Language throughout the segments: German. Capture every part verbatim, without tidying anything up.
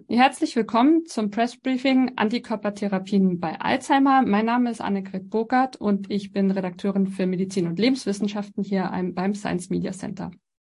Herzlich willkommen zum Pressbriefing Antikörpertherapien bei Alzheimer. Mein Name ist Annegret Burkhardt und ich bin Redakteurin für Medizin und Lebenswissenschaften hier beim Science Media Center.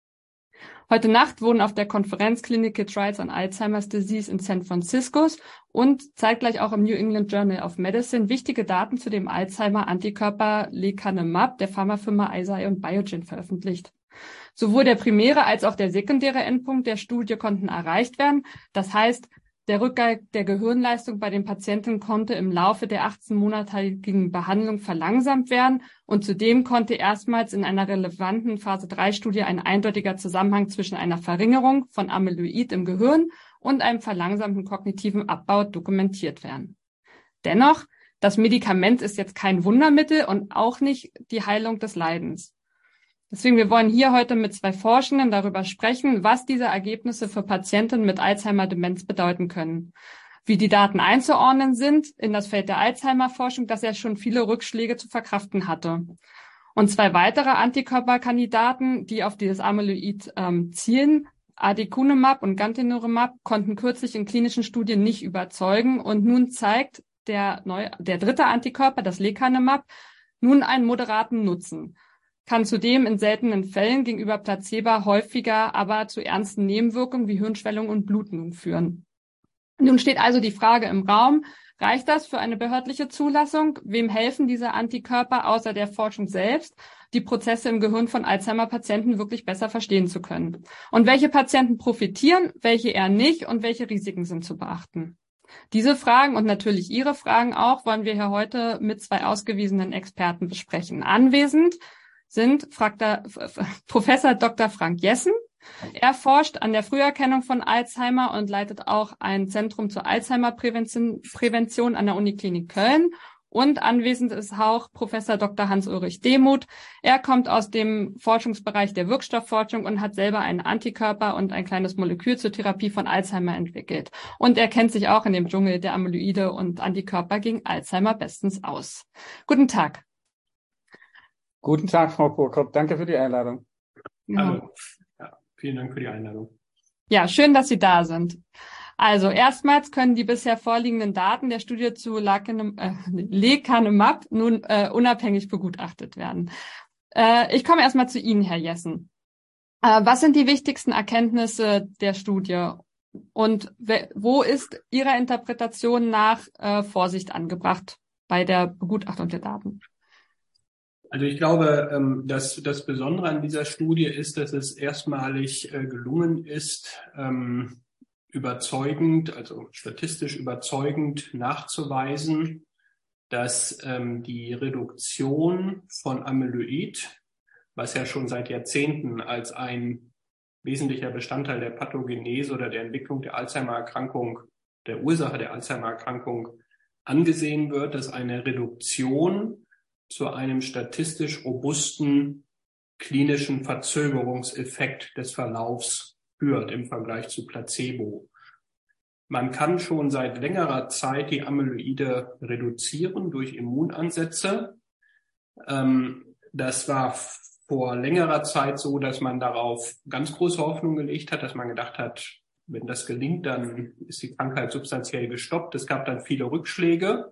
Heute Nacht wurden auf der Konferenz Clinical Trials on Alzheimer's Disease in San Francisco und zeitgleich auch im New England Journal of Medicine wichtige Daten zu dem Alzheimer-Antikörper Lecanemab der Pharmafirma Eisai und Biogen veröffentlicht. Sowohl der primäre als auch der sekundäre Endpunkt der Studie konnten erreicht werden. Das heißt, der Rückgang der Gehirnleistung bei den Patienten konnte im Laufe der achtzehnmonatigen Behandlung verlangsamt werden und zudem konnte erstmals in einer relevanten Phase drei Studie ein eindeutiger Zusammenhang zwischen einer Verringerung von Amyloid im Gehirn und einem verlangsamten kognitiven Abbau dokumentiert werden. Dennoch, das Medikament ist jetzt kein Wundermittel und auch nicht die Heilung des Leidens. Deswegen, wir wollen hier heute mit zwei Forschenden darüber sprechen, was diese Ergebnisse für Patienten mit Alzheimer-Demenz bedeuten können. Wie die Daten einzuordnen sind in das Feld der Alzheimer-Forschung, das ja schon viele Rückschläge zu verkraften hatte. Und zwei weitere Antikörperkandidaten, die auf dieses Amyloid ähm, zielen, Aducanumab und Gantenerumab, konnten kürzlich in klinischen Studien nicht überzeugen. Und nun zeigt der, neue, der dritte Antikörper, das Lecanemab, nun einen moderaten Nutzen. Kann zudem in seltenen Fällen gegenüber Placebo häufiger aber zu ernsten Nebenwirkungen wie Hirnschwellung und Blutung führen. Nun steht also die Frage im Raum, reicht das für eine behördliche Zulassung? Wem helfen diese Antikörper außer der Forschung selbst, die Prozesse im Gehirn von Alzheimer-Patienten wirklich besser verstehen zu können? Und welche Patienten profitieren, welche eher nicht und welche Risiken sind zu beachten? Diese Fragen und natürlich Ihre Fragen auch wollen wir hier heute mit zwei ausgewiesenen Experten besprechen. Anwesend sind Professor Doktor Frank Jessen. Er forscht an der Früherkennung von Alzheimer und leitet auch ein Zentrum zur Alzheimer-Prävention Prävention an der Uniklinik Köln. Und anwesend ist auch Professor Doktor Hans-Ulrich Demuth. Er kommt aus dem Forschungsbereich der Wirkstoffforschung und hat selber einen Antikörper und ein kleines Molekül zur Therapie von Alzheimer entwickelt. Und er kennt sich auch in dem Dschungel der Amyloide und Antikörper gegen Alzheimer bestens aus. Guten Tag. Guten Tag, Frau Burkhardt. Danke für die Einladung. Ja. Hallo. Ja, vielen Dank für die Einladung. Ja, schön, dass Sie da sind. Also erstmals können die bisher vorliegenden Daten der Studie zu Lecanemab nun äh, unabhängig begutachtet werden. Äh, ich komme erstmal zu Ihnen, Herr Jessen. Äh, was sind die wichtigsten Erkenntnisse der Studie und wo ist Ihrer Interpretation nach äh, Vorsicht angebracht bei der Begutachtung der Daten? Also ich glaube, dass das Besondere an dieser Studie ist, dass es erstmalig gelungen ist, überzeugend, also statistisch überzeugend nachzuweisen, dass die Reduktion von Amyloid, was ja schon seit Jahrzehnten als ein wesentlicher Bestandteil der Pathogenese oder der Entwicklung der Alzheimer-Erkrankung, der Ursache der Alzheimer-Erkrankung angesehen wird, dass eine Reduktion zu einem statistisch robusten klinischen Verzögerungseffekt des Verlaufs führt im Vergleich zu Placebo. Man kann schon seit längerer Zeit die Amyloide reduzieren durch Immunansätze. Das war vor längerer Zeit so, dass man darauf ganz große Hoffnung gelegt hat, dass man gedacht hat, wenn das gelingt, dann ist die Krankheit substanziell gestoppt. Es gab dann viele Rückschläge.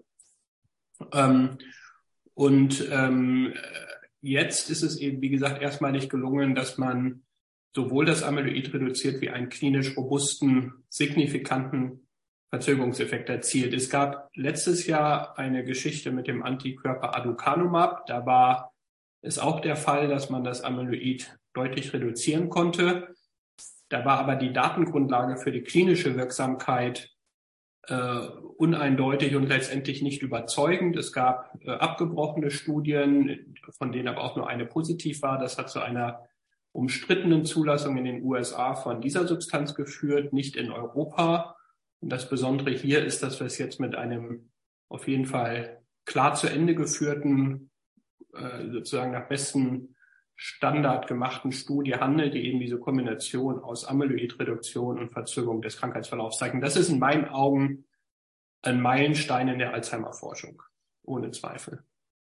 Und ähm, jetzt ist es eben, wie gesagt, erstmalig gelungen, dass man sowohl das Amyloid reduziert wie einen klinisch robusten, signifikanten Verzögerungseffekt erzielt. Es gab letztes Jahr eine Geschichte mit dem Antikörper Aducanumab. Da war es auch der Fall, dass man das Amyloid deutlich reduzieren konnte. Da war aber die Datengrundlage für die klinische Wirksamkeit Uh, uneindeutig und letztendlich nicht überzeugend. Es gab uh, abgebrochene Studien, von denen aber auch nur eine positiv war. Das hat zu einer umstrittenen Zulassung in den U S A von dieser Substanz geführt, nicht in Europa. Und das Besondere hier ist, dass wir es jetzt mit einem auf jeden Fall klar zu Ende geführten, uh, sozusagen nach besten Standard gemachten Studie handelt, die eben diese Kombination aus Amyloidreduktion und Verzögerung des Krankheitsverlaufs zeigt. Das ist in meinen Augen ein Meilenstein in der Alzheimer-Forschung, ohne Zweifel.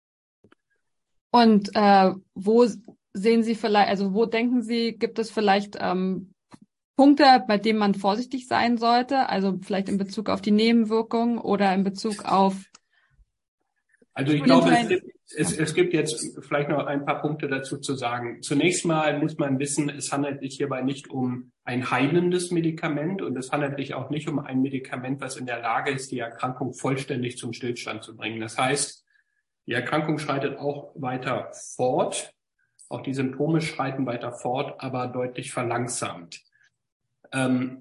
Und äh, wo sehen Sie vielleicht, also wo denken Sie, gibt es vielleicht ähm, Punkte, bei denen man vorsichtig sein sollte? Also vielleicht in Bezug auf die Nebenwirkungen oder in Bezug auf... Also ich glaube, es gibt, es, es gibt jetzt vielleicht noch ein paar Punkte dazu zu sagen. Zunächst mal muss man wissen, es handelt sich hierbei nicht um ein heilendes Medikament und es handelt sich auch nicht um ein Medikament, was in der Lage ist, die Erkrankung vollständig zum Stillstand zu bringen. Das heißt, die Erkrankung schreitet auch weiter fort. Auch die Symptome schreiten weiter fort, aber deutlich verlangsamt. Ähm,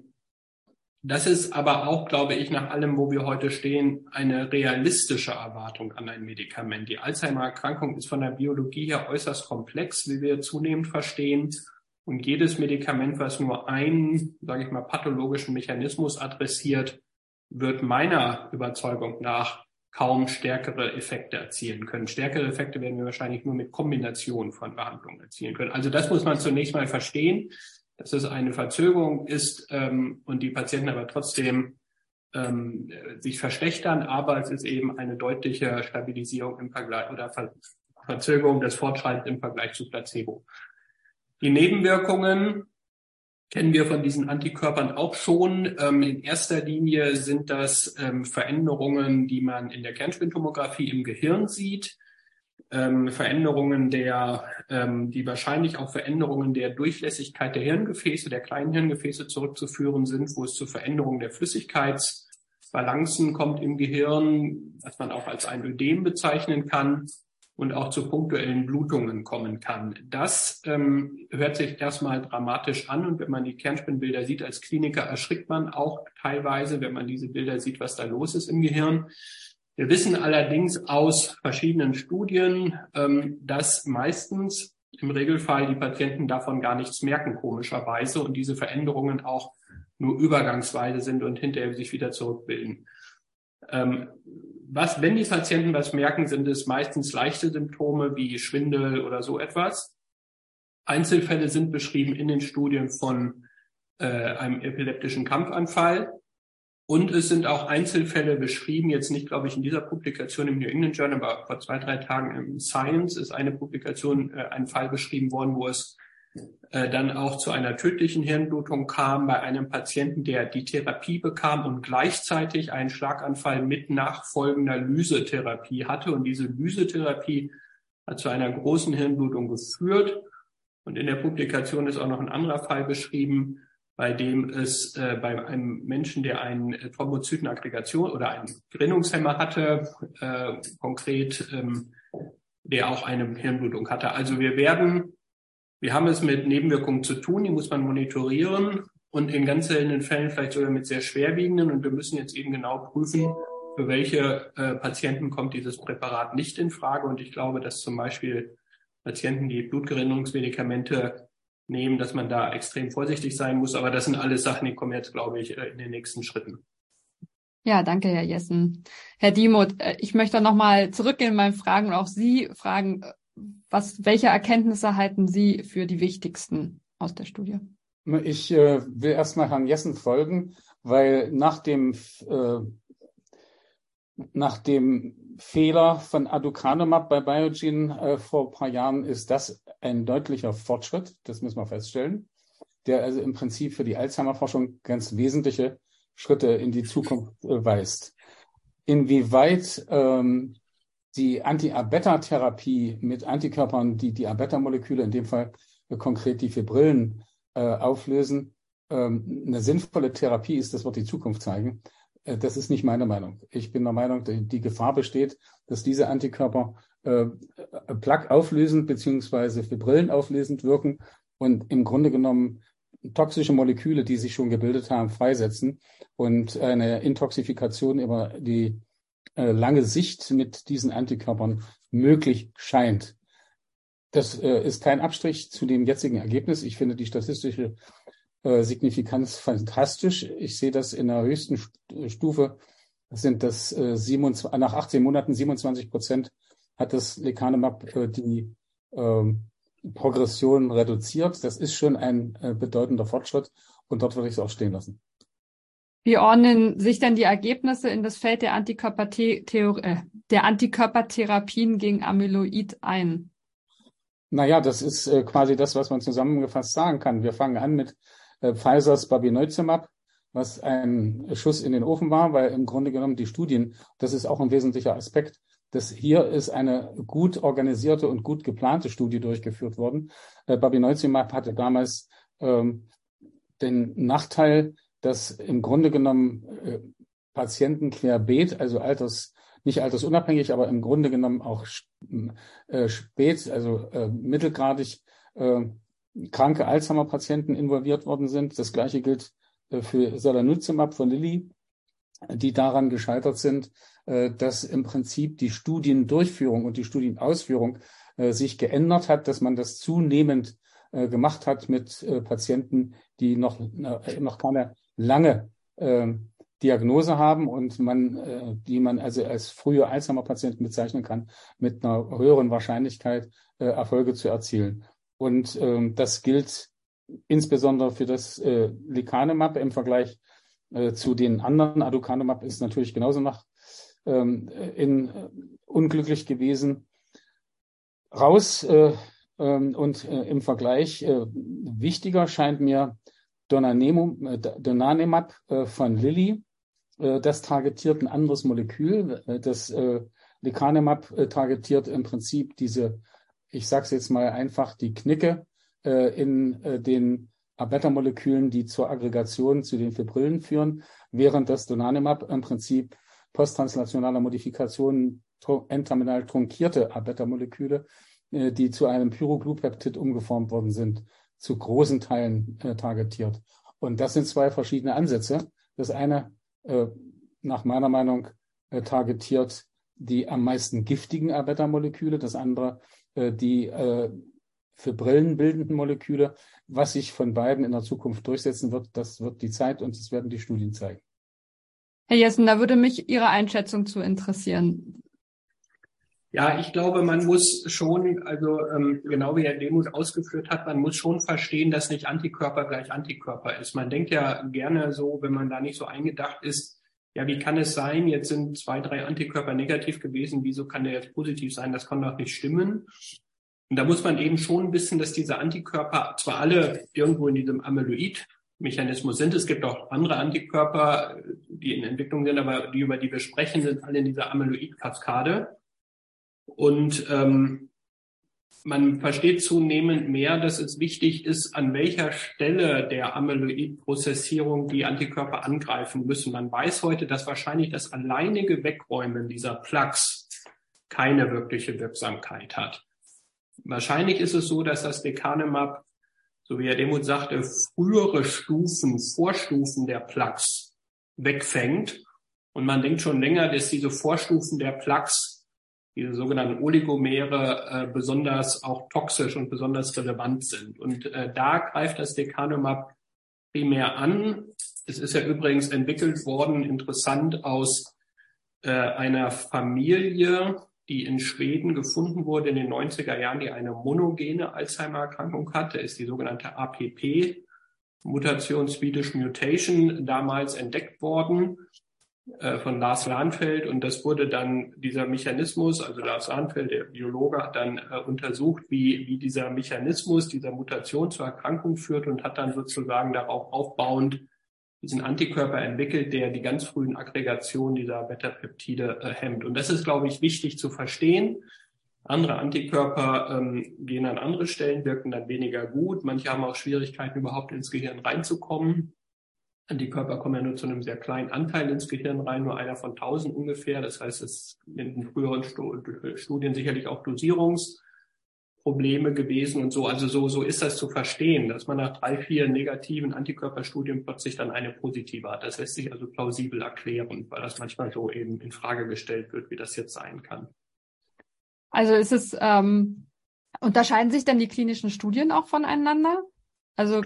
Das ist aber auch, glaube ich, nach allem, wo wir heute stehen, eine realistische Erwartung an ein Medikament. Die Alzheimer-Erkrankung ist von der Biologie her äußerst komplex, wie wir zunehmend verstehen. Und jedes Medikament, was nur einen, sage ich mal, pathologischen Mechanismus adressiert, wird meiner Überzeugung nach kaum stärkere Effekte erzielen können. Stärkere Effekte werden wir wahrscheinlich nur mit Kombination von Behandlungen erzielen können. Also das muss man zunächst mal verstehen, dass es eine Verzögerung ist ähm, und die Patienten aber trotzdem ähm, sich verschlechtern, aber es ist eben eine deutliche Stabilisierung im Vergleich oder Ver Verzögerung des Fortschreitens im Vergleich zu Placebo. Die Nebenwirkungen kennen wir von diesen Antikörpern auch schon. Ähm, in erster Linie sind das ähm, Veränderungen, die man in der Kernspintomographie im Gehirn sieht. Ähm, Veränderungen der, ähm, die wahrscheinlich auf Veränderungen der Durchlässigkeit der Hirngefäße, der kleinen Hirngefäße zurückzuführen sind, wo es zu Veränderungen der Flüssigkeitsbalancen kommt im Gehirn, was man auch als ein Ödem bezeichnen kann und auch zu punktuellen Blutungen kommen kann. Das ähm, hört sich erstmal dramatisch an und wenn man die Kernspinbilder sieht als Kliniker, erschrickt man auch teilweise, wenn man diese Bilder sieht, was da los ist im Gehirn. Wir wissen allerdings aus verschiedenen Studien, ähm, dass meistens im Regelfall die Patienten davon gar nichts merken, komischerweise, und diese Veränderungen auch nur übergangsweise sind und hinterher sich wieder zurückbilden. Ähm, was, wenn die Patienten was merken, sind es meistens leichte Symptome wie Schwindel oder so etwas. Einzelfälle sind beschrieben in den Studien von äh, einem epileptischen Krampfanfall. Und es sind auch Einzelfälle beschrieben, jetzt nicht, glaube ich, in dieser Publikation im New England Journal, aber vor zwei, drei Tagen im Science ist eine Publikation, äh, ein Fall beschrieben worden, wo es äh, dann auch zu einer tödlichen Hirnblutung kam bei einem Patienten, der die Therapie bekam und gleichzeitig einen Schlaganfall mit nachfolgender Lysetherapie hatte. Und diese Lysetherapie hat zu einer großen Hirnblutung geführt. Und in der Publikation ist auch noch ein anderer Fall beschrieben, bei dem es äh, bei einem Menschen, der eine Thrombozytenaggregation oder einen Gerinnungshemmer hatte, äh, konkret, ähm, der auch eine Hirnblutung hatte. Also wir werden, wir haben es mit Nebenwirkungen zu tun, die muss man monitorieren und in ganz seltenen Fällen vielleicht sogar mit sehr schwerwiegenden. Und wir müssen jetzt eben genau prüfen, für welche äh, Patienten kommt dieses Präparat nicht in Frage. Und ich glaube, dass zum Beispiel Patienten, die Blutgerinnungsmedikamente nehmen, dass man da extrem vorsichtig sein muss. Aber das sind alles Sachen, die kommen jetzt, glaube ich, in den nächsten Schritten. Ja, danke, Herr Jessen. Herr Diemuth, ich möchte noch mal zurückgehen in meinen Fragen und auch Sie fragen, was, welche Erkenntnisse halten Sie für die wichtigsten aus der Studie? Ich äh, will erstmal Herrn Jessen folgen, weil nach dem äh, nach dem Fehler von Aducanumab bei Biogen äh, vor ein paar Jahren ist das ein deutlicher Fortschritt, das müssen wir feststellen, der also im Prinzip für die Alzheimer-Forschung ganz wesentliche Schritte in die Zukunft äh, weist. Inwieweit ähm, die Anti-A-Beta-Therapie mit Antikörpern, die die A-Beta-Moleküle, in dem Fall äh, konkret die Fibrillen, äh, auflösen, ähm, eine sinnvolle Therapie ist, das wird die Zukunft zeigen. Äh, das ist nicht meine Meinung. Ich bin der Meinung, die, die Gefahr besteht, dass diese Antikörper äh, Plaque auflösend beziehungsweise Fibrillen auflösend wirken und im Grunde genommen toxische Moleküle, die sich schon gebildet haben, freisetzen und eine Intoxifikation über die äh, lange Sicht mit diesen Antikörpern möglich scheint. Das äh, ist kein Abstrich zu dem jetzigen Ergebnis. Ich finde die statistische äh, Signifikanz fantastisch. Ich sehe das in der höchsten Stufe, das sind das äh, siebenundzwanzig, nach achtzehn Monaten siebenundzwanzig Prozent hat das Lecanemab äh, die äh, Progression reduziert. Das ist schon ein äh, bedeutender Fortschritt und dort würde ich es auch stehen lassen. Wie ordnen sich denn die Ergebnisse in das Feld der, Antikörpertheor- äh, der Antikörpertherapien gegen Amyloid ein? Naja, das ist äh, quasi das, was man zusammengefasst sagen kann. Wir fangen an mit äh, Pfizers Babineuzumab, was ein Schuss in den Ofen war, weil im Grunde genommen die Studien, das ist auch ein wesentlicher Aspekt, dass hier ist eine gut organisierte und gut geplante Studie durchgeführt worden. Äh, Babineuzumab hatte damals ähm, den Nachteil, dass im Grunde genommen äh, Patienten querbeet, also alters, nicht altersunabhängig, aber im Grunde genommen auch äh, spät, also äh, mittelgradig äh, kranke Alzheimer-Patienten involviert worden sind. Das Gleiche gilt äh, für Solanezumab von Lilly, die daran gescheitert sind, äh, dass im Prinzip die Studiendurchführung und die Studienausführung äh, sich geändert hat, dass man das zunehmend äh, gemacht hat mit äh, Patienten, die noch, äh, noch keine lange äh, Diagnose haben und man, äh, die man also als frühe Alzheimer-Patienten bezeichnen kann, mit einer höheren Wahrscheinlichkeit äh, Erfolge zu erzielen. Und ähm, das gilt insbesondere für das äh, Lecanemab im Vergleich äh, zu den anderen. Aducanumab ist natürlich genauso noch ähm, in, äh, unglücklich gewesen. Raus äh, ähm, und äh, im Vergleich äh, wichtiger scheint mir Donanemab äh, von Lilly. Äh, das targetiert ein anderes Molekül. Äh, das äh, Lecanemab äh, targetiert im Prinzip diese, ich sage es jetzt mal einfach, die Knicke äh, in äh, den A-Beta-Molekülen, die zur Aggregation zu den Fibrillen führen, während das Donanemab im Prinzip posttranslationaler Modifikationen N-terminal trunkierte A-Beta-Moleküle, äh, die zu einem Pyroglupeptid umgeformt worden sind, zu großen Teilen äh, targetiert. Und das sind zwei verschiedene Ansätze. Das eine, äh, nach meiner Meinung, äh, targetiert die am meisten giftigen A-Beta-Moleküle, das andere äh, die äh, Fibrillen bildenden Moleküle. Was sich von beiden in der Zukunft durchsetzen wird, das wird die Zeit und das werden die Studien zeigen. Herr Jessen, da würde mich Ihre Einschätzung zu interessieren. Ja, ich glaube, man muss schon, also ähm, genau wie Herr Demuth ausgeführt hat, man muss schon verstehen, dass nicht Antikörper gleich Antikörper ist. Man denkt ja gerne so, wenn man da nicht so eingedacht ist, ja, wie kann es sein, jetzt sind zwei, drei Antikörper negativ gewesen, wieso kann der jetzt positiv sein? Das kann doch nicht stimmen. Und da muss man eben schon wissen, dass diese Antikörper zwar alle irgendwo in diesem Amyloid-Mechanismus sind, es gibt auch andere Antikörper, die in Entwicklung sind, aber die, über die wir sprechen, sind alle in dieser Amyloid-Kaskade. Und ähm, man versteht zunehmend mehr, dass es wichtig ist, an welcher Stelle der Amyloid-Prozessierung die Antikörper angreifen müssen. Man weiß heute, dass wahrscheinlich das alleinige Wegräumen dieser Plaques keine wirkliche Wirksamkeit hat. Wahrscheinlich ist es so, dass das Lecanemab, so wie Herr Demuth sagte, frühere Stufen, Vorstufen der Plaques wegfängt. Und man denkt schon länger, dass diese Vorstufen der Plaques, diese sogenannten Oligomere, äh, besonders auch toxisch und besonders relevant sind. Und äh, da greift das Lecanemab primär an. Es ist ja übrigens entwickelt worden, interessant, aus äh, einer Familie, die in Schweden gefunden wurde in den neunziger Jahren, die eine monogene Alzheimer-Erkrankung hat. Da ist die sogenannte A P P, Mutation Swedish Mutation, damals entdeckt worden äh, von Lars Lahnfeld. Und das wurde dann, dieser Mechanismus, also Lars Lahnfeld, der Biologe, hat dann äh, untersucht, wie, wie dieser Mechanismus, dieser Mutation zur Erkrankung führt und hat dann sozusagen darauf aufbauend diesen Antikörper entwickelt, der die ganz frühen Aggregationen dieser Beta-Peptide äh, hemmt. Und das ist, glaube ich, wichtig zu verstehen. Andere Antikörper ähm, gehen an andere Stellen, wirken dann weniger gut. Manche haben auch Schwierigkeiten, überhaupt ins Gehirn reinzukommen. Antikörper kommen ja nur zu einem sehr kleinen Anteil ins Gehirn rein, nur einer von tausend ungefähr. Das heißt, es sind in früheren Studien sicherlich auch Dosierungs Probleme gewesen und so. Also so, so ist das zu verstehen, dass man nach drei, vier negativen Antikörperstudien plötzlich dann eine positive hat. Das lässt sich also plausibel erklären, weil das manchmal so eben in Frage gestellt wird, wie das jetzt sein kann. Also ist es, ähm, unterscheiden sich denn die klinischen Studien auch voneinander? Also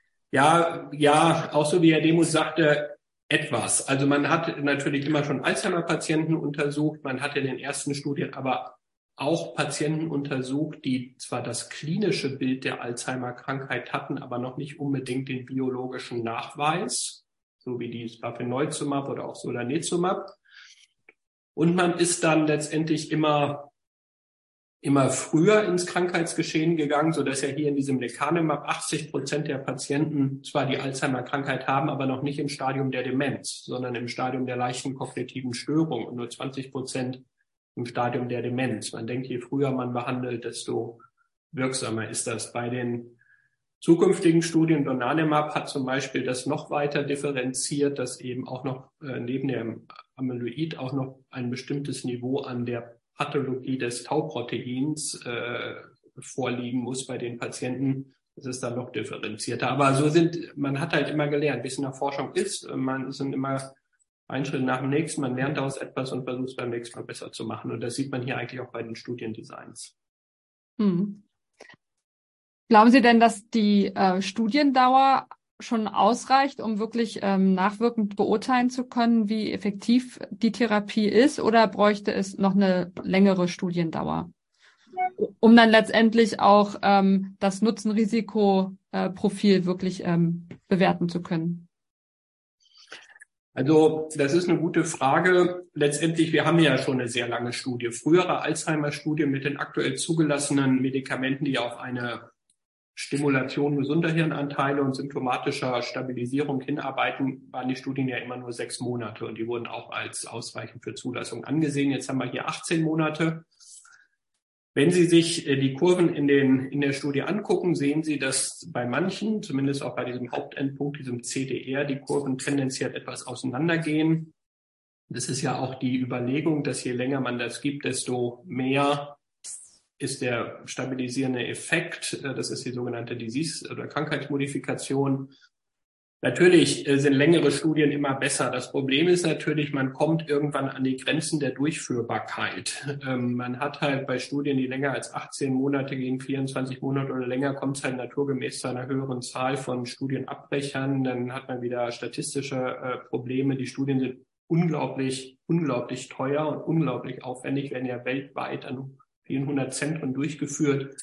Ja, ja, auch so wie Herr Demuth sagte, etwas. Also man hat natürlich immer schon Alzheimer-Patienten untersucht. Man hat in den ersten Studien aber auch Patienten untersucht, die zwar das klinische Bild der Alzheimer-Krankheit hatten, aber noch nicht unbedingt den biologischen Nachweis, so wie die Bapineuzumab oder auch Solanezumab. Und man ist dann letztendlich immer immer früher ins Krankheitsgeschehen gegangen, so dass ja hier in diesem Lecanemab achtzig Prozent der Patienten zwar die Alzheimer-Krankheit haben, aber noch nicht im Stadium der Demenz, sondern im Stadium der leichten kognitiven Störung und nur zwanzig Prozent im Stadium der Demenz. Man denkt, je früher man behandelt, desto wirksamer ist das. Bei den zukünftigen Studien, Donanemab hat zum Beispiel das noch weiter differenziert, dass eben auch noch äh, neben dem Amyloid auch noch ein bestimmtes Niveau an der Pathologie des Tau-Proteins äh, vorliegen muss bei den Patienten. Das ist dann noch differenzierter. Aber so sind, man hat halt immer gelernt, wie es in der Forschung ist. Man ist immer ein Schritt nach dem nächsten. Man lernt daraus etwas und versucht es beim nächsten Mal besser zu machen. Und das sieht man hier eigentlich auch bei den Studiendesigns. Hm. Glauben Sie denn, dass die äh, Studiendauer schon ausreicht, um wirklich ähm, nachwirkend beurteilen zu können, wie effektiv die Therapie ist, oder bräuchte es noch eine längere Studiendauer, um dann letztendlich auch ähm, das Nutzen-Risiko-Profil äh, wirklich ähm, bewerten zu können? Also das ist eine gute Frage. Letztendlich, wir haben ja schon eine sehr lange Studie. Frühere Alzheimer-Studie mit den aktuell zugelassenen Medikamenten, die auf eine Stimulation gesunder Hirnanteile und symptomatischer Stabilisierung hinarbeiten, waren die Studien ja immer nur sechs Monate und die wurden auch als ausreichend für Zulassung angesehen. Jetzt haben wir hier achtzehn Monate. Wenn Sie sich die Kurven in, den, in der Studie angucken, sehen Sie, dass bei manchen, zumindest auch bei diesem Hauptendpunkt, diesem C D R, die Kurven tendenziell etwas auseinandergehen. Das ist ja auch die Überlegung, dass je länger man das gibt, desto mehr ist der stabilisierende Effekt. Das ist die sogenannte Disease- oder Krankheitsmodifikation. Natürlich sind längere Studien immer besser. Das Problem ist natürlich, man kommt irgendwann an die Grenzen der Durchführbarkeit. Ähm, man hat halt bei Studien, die länger als achtzehn Monate gehen, vierundzwanzig Monate oder länger, kommt es halt naturgemäß zu einer höheren Zahl von Studienabbrechern. Dann hat man wieder statistische äh, Probleme. Die Studien sind unglaublich, unglaublich teuer und unglaublich aufwendig, werden ja weltweit an vielen hundert Zentren durchgeführt.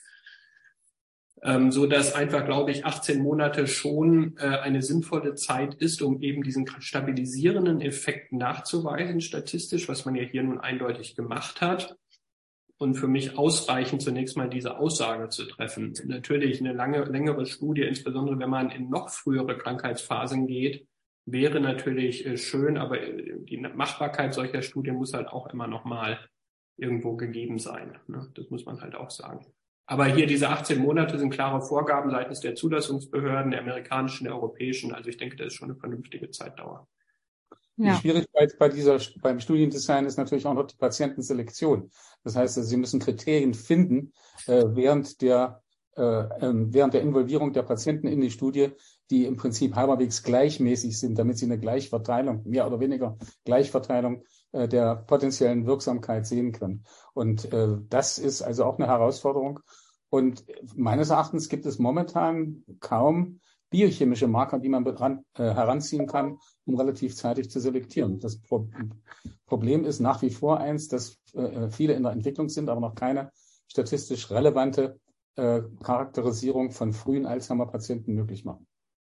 Ähm, so dass einfach, glaube ich, achtzehn Monate schon äh, eine sinnvolle Zeit ist, um eben diesen stabilisierenden Effekt nachzuweisen, statistisch, was man ja hier nun eindeutig gemacht hat. Und für mich ausreichend, zunächst mal diese Aussage zu treffen. Natürlich eine lange, längere Studie, insbesondere wenn man in noch frühere Krankheitsphasen geht, wäre natürlich äh, schön, aber die Machbarkeit solcher Studien muss halt auch immer noch mal irgendwo gegeben sein. Ne? Das muss man halt auch sagen. Aber hier diese achtzehn Monate sind klare Vorgaben seitens der Zulassungsbehörden, der amerikanischen, der europäischen. Also ich denke, das ist schon eine vernünftige Zeitdauer. Ja. Die Schwierigkeit bei dieser, beim Studiendesign ist natürlich auch noch die Patientenselektion. Das heißt, Sie müssen Kriterien finden äh, während der äh, während der Involvierung der Patienten in die Studie, die im Prinzip halberwegs gleichmäßig sind, damit Sie eine Gleichverteilung, mehr oder weniger Gleichverteilung äh, der potenziellen Wirksamkeit sehen können. Und äh, das ist also auch eine Herausforderung. Und meines Erachtens gibt es momentan kaum biochemische Marker, die man beran, äh, heranziehen kann, um relativ zeitig zu selektieren. Das Pro- Problem ist nach wie vor eins, dass äh, viele in der Entwicklung sind, aber noch keine statistisch relevante äh, Charakterisierung von frühen Alzheimer-Patienten möglich machen.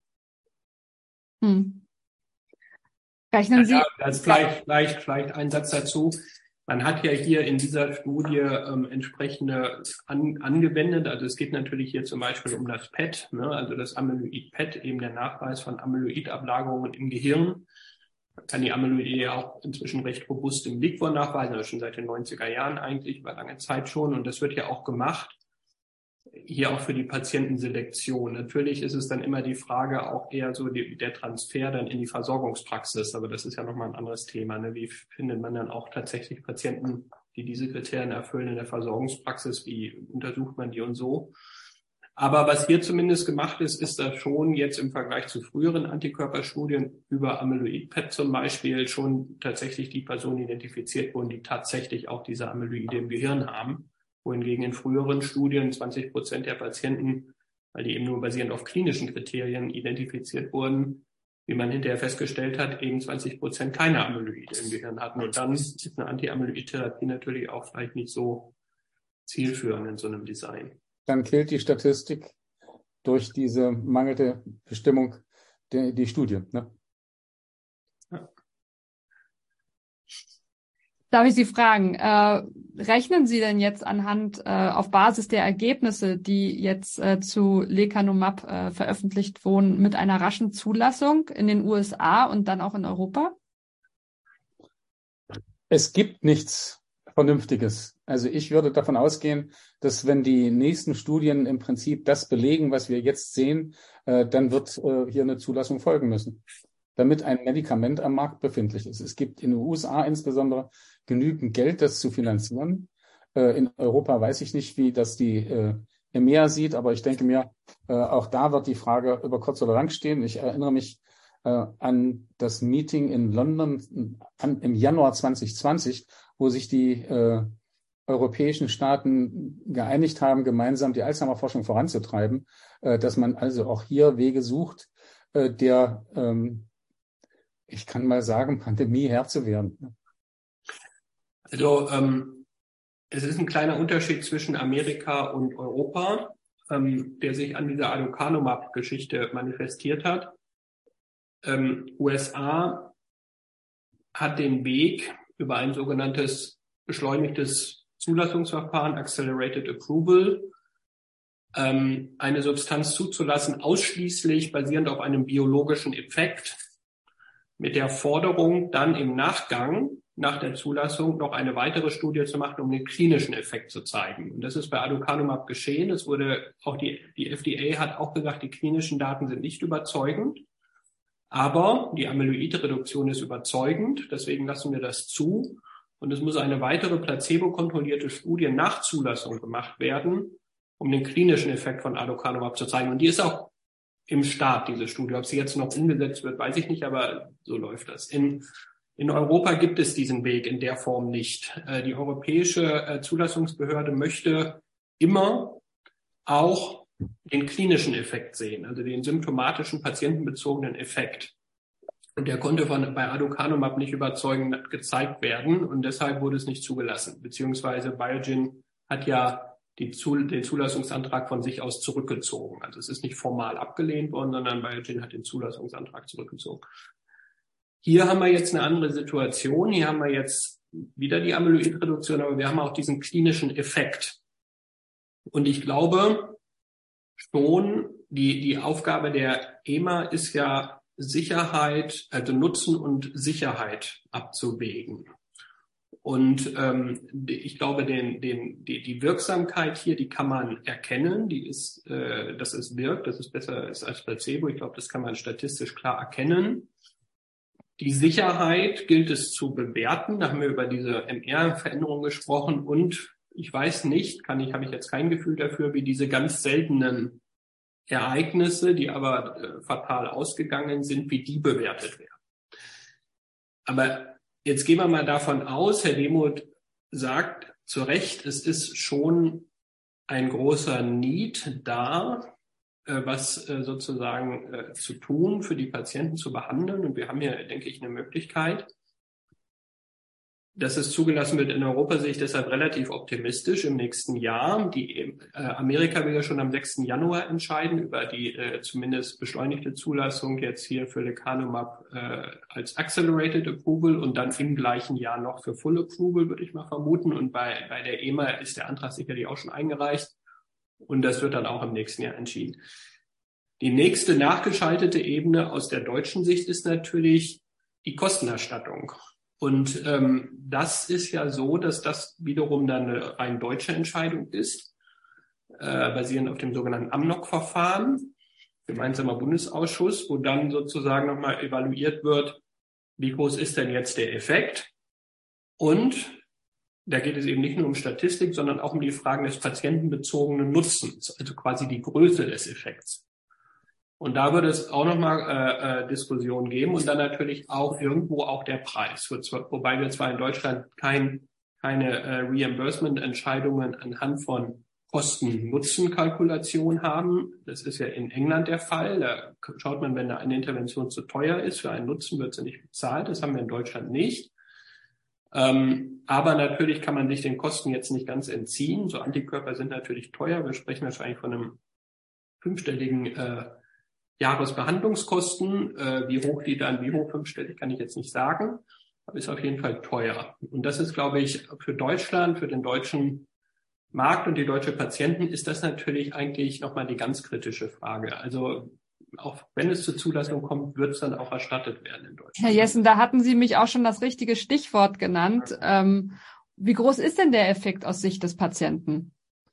Hm. Rechnen Sie? Ja, das vielleicht, vielleicht, vielleicht ein Satz dazu. Man hat ja hier in dieser Studie ähm, entsprechende an, angewendet. Also es geht natürlich hier zum Beispiel um das P E T, ne? Also das Amyloid-P E T, eben der Nachweis von Amyloidablagerungen im Gehirn. Man kann die Amyloide ja auch inzwischen recht robust im Liquor nachweisen, also schon seit den neunziger Jahren eigentlich, über lange Zeit schon. Und das wird ja auch gemacht. Hier auch für die Patientenselektion. Natürlich ist es dann immer die Frage auch eher so die, der Transfer dann in die Versorgungspraxis. Aber das ist ja nochmal ein anderes Thema. Ne? Wie findet man dann auch tatsächlich Patienten, die diese Kriterien erfüllen in der Versorgungspraxis? Wie untersucht man die und so? Aber was hier zumindest gemacht ist, ist dass schon jetzt im Vergleich zu früheren Antikörperstudien über Amyloid-P E T zum Beispiel schon tatsächlich die Personen identifiziert wurden, die tatsächlich auch diese Amyloide im Gehirn haben. Wohingegen in früheren Studien zwanzig Prozent der Patienten, weil die eben nur basierend auf klinischen Kriterien identifiziert wurden, wie man hinterher festgestellt hat, eben zwanzig Prozent keine Amyloide im Gehirn hatten. Und dann ist eine Anti-Amyloid-Therapie natürlich auch vielleicht nicht so zielführend in so einem Design. Dann killt die Statistik durch diese mangelnde Bestimmung der, die Studie. Ne? Ja. Darf ich Sie fragen, äh, rechnen Sie denn jetzt anhand, äh, auf Basis der Ergebnisse, die jetzt äh, zu Lecanemab äh, veröffentlicht wurden, mit einer raschen Zulassung in den U S A und dann auch in Europa? Es gibt nichts Vernünftiges. Also ich würde davon ausgehen, dass wenn die nächsten Studien im Prinzip das belegen, was wir jetzt sehen, äh, dann wird äh, hier eine Zulassung folgen müssen, damit ein Medikament am Markt befindlich ist. Es gibt in den U S A insbesondere genügend Geld, das zu finanzieren. Äh, in Europa weiß ich nicht, wie das die äh, E M E A sieht, aber ich denke mir, äh, auch da wird die Frage über kurz oder lang stehen. Ich erinnere mich äh, an das Meeting in London an, im Januar zwanzig zwanzig, wo sich die äh, europäischen Staaten geeinigt haben, gemeinsam die Alzheimer-Forschung voranzutreiben, äh, dass man also auch hier Wege sucht, äh, der ähm, ich kann mal sagen, Pandemie Herr zu werden. Also ähm, es ist ein kleiner Unterschied zwischen Amerika und Europa, ähm, der sich an dieser Aducanumab-Geschichte manifestiert hat. Ähm, U S A hat den Weg über ein sogenanntes beschleunigtes Zulassungsverfahren, Accelerated Approval, ähm, eine Substanz zuzulassen, ausschließlich basierend auf einem biologischen Effekt, mit der Forderung, dann im Nachgang, nach der Zulassung, noch eine weitere Studie zu machen, um den klinischen Effekt zu zeigen. Und das ist bei Aducanumab geschehen. Es wurde auch die, die F D A hat auch gesagt, die klinischen Daten sind nicht überzeugend. Aber die Amyloidreduktion ist überzeugend. Deswegen lassen wir das zu. Und es muss eine weitere placebo-kontrollierte Studie nach Zulassung gemacht werden, um den klinischen Effekt von Aducanumab zu zeigen. Und die ist auch im Start, diese Studie. Ob sie jetzt noch umgesetzt wird, weiß ich nicht, aber so läuft das. In, in Europa gibt es diesen Weg in der Form nicht. Äh, die europäische äh, Zulassungsbehörde möchte immer auch den klinischen Effekt sehen, also den symptomatischen, patientenbezogenen Effekt. Und der konnte von, bei Aducanumab nicht überzeugend gezeigt werden und deshalb wurde es nicht zugelassen. Beziehungsweise Biogen hat ja die Zul- den Zulassungsantrag von sich aus zurückgezogen. Also es ist nicht formal abgelehnt worden, sondern Biogen hat den Zulassungsantrag zurückgezogen. Hier haben wir jetzt eine andere Situation. Hier haben wir jetzt wieder die Amyloidreduktion, aber wir haben auch diesen klinischen Effekt. Und ich glaube schon, die, die Aufgabe der E M A ist ja, Sicherheit, also Nutzen und Sicherheit abzuwägen. Und ähm, ich glaube, den, den, die, die Wirksamkeit hier, die kann man erkennen, die ist, äh, dass es wirkt, dass es besser ist als Placebo. Ich glaube, das kann man statistisch klar erkennen. Die Sicherheit gilt es zu bewerten. Da haben wir über diese M R-Veränderung gesprochen. Und ich weiß nicht, kann ich, habe ich jetzt kein Gefühl dafür, wie diese ganz seltenen Ereignisse, die aber äh, fatal ausgegangen sind, wie die bewertet werden. Aber jetzt gehen wir mal davon aus, Herr Demuth sagt zu Recht, es ist schon ein großer Need da, äh, was äh, sozusagen äh, zu tun, für die Patienten zu behandeln. Und wir haben hier, denke ich, eine Möglichkeit. Dass es zugelassen wird in Europa, sehe ich deshalb relativ optimistisch im nächsten Jahr. Die äh, Amerika will ja schon am sechsten Januar entscheiden über die äh, zumindest beschleunigte Zulassung jetzt hier für Lecanemab äh, als Accelerated Approval und dann im gleichen Jahr noch für Full Approval, würde ich mal vermuten. Und bei, bei der E M A ist der Antrag sicherlich auch schon eingereicht und das wird dann auch im nächsten Jahr entschieden. Die nächste nachgeschaltete Ebene aus der deutschen Sicht ist natürlich die Kostenerstattung. Und ähm, das ist ja so, dass das wiederum dann eine rein deutsche Entscheidung ist, äh, basierend auf dem sogenannten A M N O C-Verfahren, gemeinsamer Bundesausschuss, wo dann sozusagen nochmal evaluiert wird, wie groß ist denn jetzt der Effekt. Und da geht es eben nicht nur um Statistik, sondern auch um die Fragen des patientenbezogenen Nutzens, also quasi die Größe des Effekts. Und da wird es auch nochmal äh, äh, Diskussionen geben und dann natürlich auch irgendwo auch der Preis. Wobei wir zwar in Deutschland kein, keine äh, Reimbursement-Entscheidungen anhand von Kosten-Nutzen-Kalkulation haben. Das ist ja in England der Fall. Da schaut man, wenn da eine Intervention zu teuer ist, für einen Nutzen wird sie nicht bezahlt. Das haben wir in Deutschland nicht. Ähm, aber natürlich kann man sich den Kosten jetzt nicht ganz entziehen. So Antikörper sind natürlich teuer. Wir sprechen wahrscheinlich von einem fünfstelligen äh, Jahresbehandlungskosten, äh, wie hoch die dann, wie hoch fünfstellig, kann ich jetzt nicht sagen. aber ist auf jeden Fall teuer. Und das ist, glaube ich, für Deutschland, für den deutschen Markt und die deutsche Patienten ist das natürlich eigentlich nochmal die ganz kritische Frage. Also auch wenn es zur Zulassung kommt, wird es dann auch erstattet werden in Deutschland. Herr Jessen, da hatten Sie mich auch schon das richtige Stichwort genannt. Ähm, wie groß ist denn der Effekt aus Sicht des Patienten?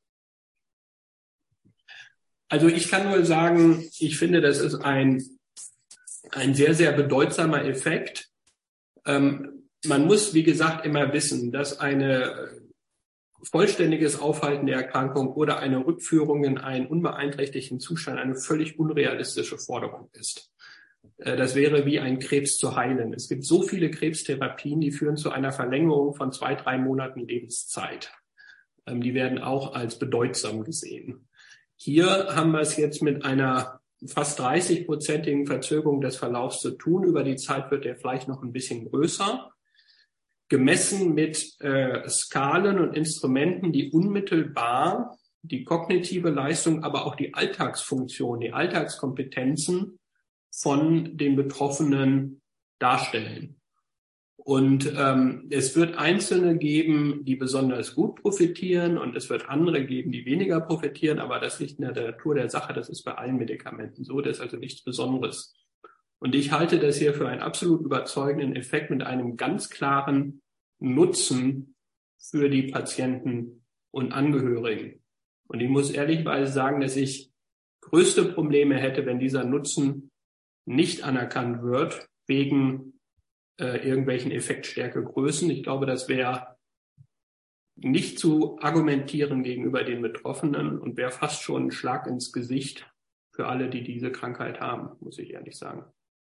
Also ich kann nur sagen, ich finde, das ist ein, ein sehr, sehr bedeutsamer Effekt. Ähm, man muss, wie gesagt, immer wissen, dass eine vollständiges Aufhalten der Erkrankung oder eine Rückführung in einen unbeeinträchtigten Zustand eine völlig unrealistische Forderung ist. Das wäre wie ein Krebs zu heilen. Es gibt so viele Krebstherapien, die führen zu einer Verlängerung von zwei, drei Monaten Lebenszeit. Die werden auch als bedeutsam gesehen. Hier haben wir es jetzt mit einer fast dreißig-prozentigen Verzögerung des Verlaufs zu tun. Über die Zeit wird der vielleicht noch ein bisschen größer. Gemessen mit äh, Skalen und Instrumenten, die unmittelbar die kognitive Leistung, aber auch die Alltagsfunktion, die Alltagskompetenzen von den Betroffenen darstellen. Und ähm, es wird Einzelne geben, die besonders gut profitieren und es wird andere geben, die weniger profitieren, aber das liegt in der Natur der Sache, das ist bei allen Medikamenten so, das ist also nichts Besonderes. Und ich halte das hier für einen absolut überzeugenden Effekt mit einem ganz klaren Nutzen für die Patienten und Angehörigen. Und ich muss ehrlichweise sagen, dass ich größte Probleme hätte, wenn dieser Nutzen nicht anerkannt wird, wegen äh, irgendwelchen Effektstärkegrößen. Ich glaube, das wäre nicht zu argumentieren gegenüber den Betroffenen und wäre fast schon ein Schlag ins Gesicht für alle, die diese Krankheit haben, muss ich ehrlich sagen.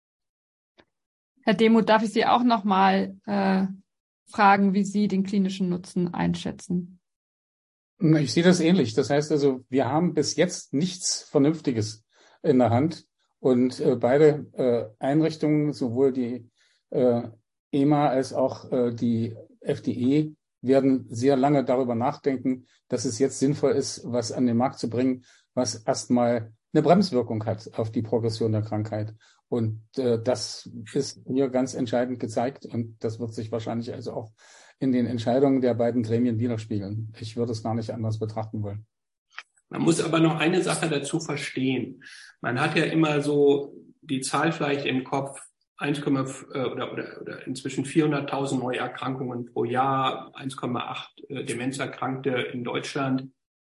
Herr Demuth, darf ich Sie auch noch mal äh, fragen, wie Sie den klinischen Nutzen einschätzen? Ich sehe das ähnlich. Das heißt also, wir haben bis jetzt nichts Vernünftiges in der Hand. Und äh, beide äh, Einrichtungen, sowohl die äh, E M A als auch äh, die F D E, werden sehr lange darüber nachdenken, dass es jetzt sinnvoll ist, was an den Markt zu bringen, was erstmal eine Bremswirkung hat auf die Progression der Krankheit. Und äh, das ist hier ganz entscheidend gezeigt und das wird sich wahrscheinlich also auch in den Entscheidungen der beiden Gremien widerspiegeln. Ich würde es gar nicht anders betrachten wollen. Man muss aber noch eine Sache dazu verstehen. Man hat ja immer so die Zahl vielleicht im Kopf, eins Komma fünf oder, oder, oder inzwischen vierhunderttausend neue Erkrankungen pro Jahr, eins Komma acht äh, Demenzerkrankte in Deutschland.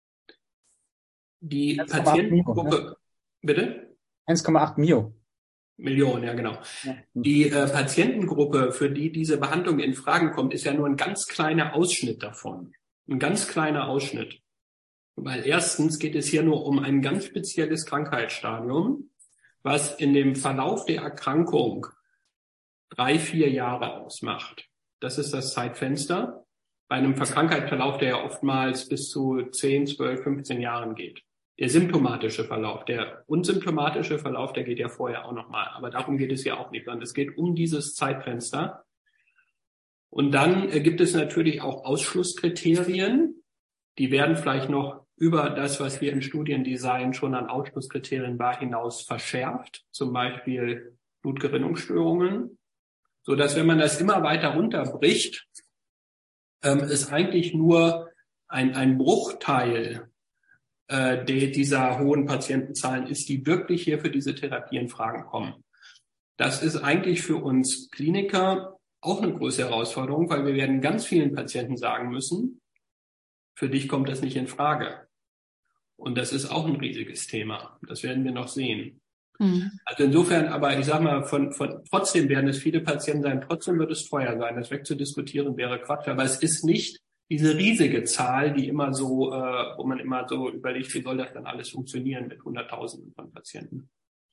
Die Patientengruppe, Mio, ne? Bitte? eins Komma acht Mio. Millionen, ja genau. Ja. Die äh, Patientengruppe, für die diese Behandlung in Frage kommt, ist ja nur ein ganz kleiner Ausschnitt davon. Ein ganz kleiner Ausschnitt. Weil erstens geht es hier nur um ein ganz spezielles Krankheitsstadium, was in dem Verlauf der Erkrankung drei, vier Jahre ausmacht. Das ist das Zeitfenster bei einem Krankheitsverlauf, der ja oftmals bis zu zehn, zwölf, fünfzehn Jahren geht. Der symptomatische Verlauf, der unsymptomatische Verlauf, der geht ja vorher auch nochmal. Aber darum geht es ja auch nicht, sondern es geht um dieses Zeitfenster. Und dann äh, gibt es natürlich auch Ausschlusskriterien. Die werden vielleicht noch über das, was wir im Studiendesign schon an Ausschlusskriterien war, hinaus verschärft. Zum Beispiel Blutgerinnungsstörungen. So dass, wenn man das immer weiter runterbricht, ähm, es eigentlich nur ein, ein Bruchteil äh, de, dieser hohen Patientenzahlen ist, die wirklich hier für diese Therapie in Frage kommen. Das ist eigentlich für uns Kliniker auch eine große Herausforderung, weil wir werden ganz vielen Patienten sagen müssen, für dich kommt das nicht in Frage. Und das ist auch ein riesiges Thema. Das werden wir noch sehen. Mhm. Also insofern, aber ich sag mal, von, von, trotzdem werden es viele Patienten sein, trotzdem wird es teuer sein. Das wegzudiskutieren wäre Quatsch. Aber es ist nicht diese riesige Zahl, die immer so, äh, wo man immer so überlegt, wie soll das dann alles funktionieren mit Hunderttausenden von Patienten.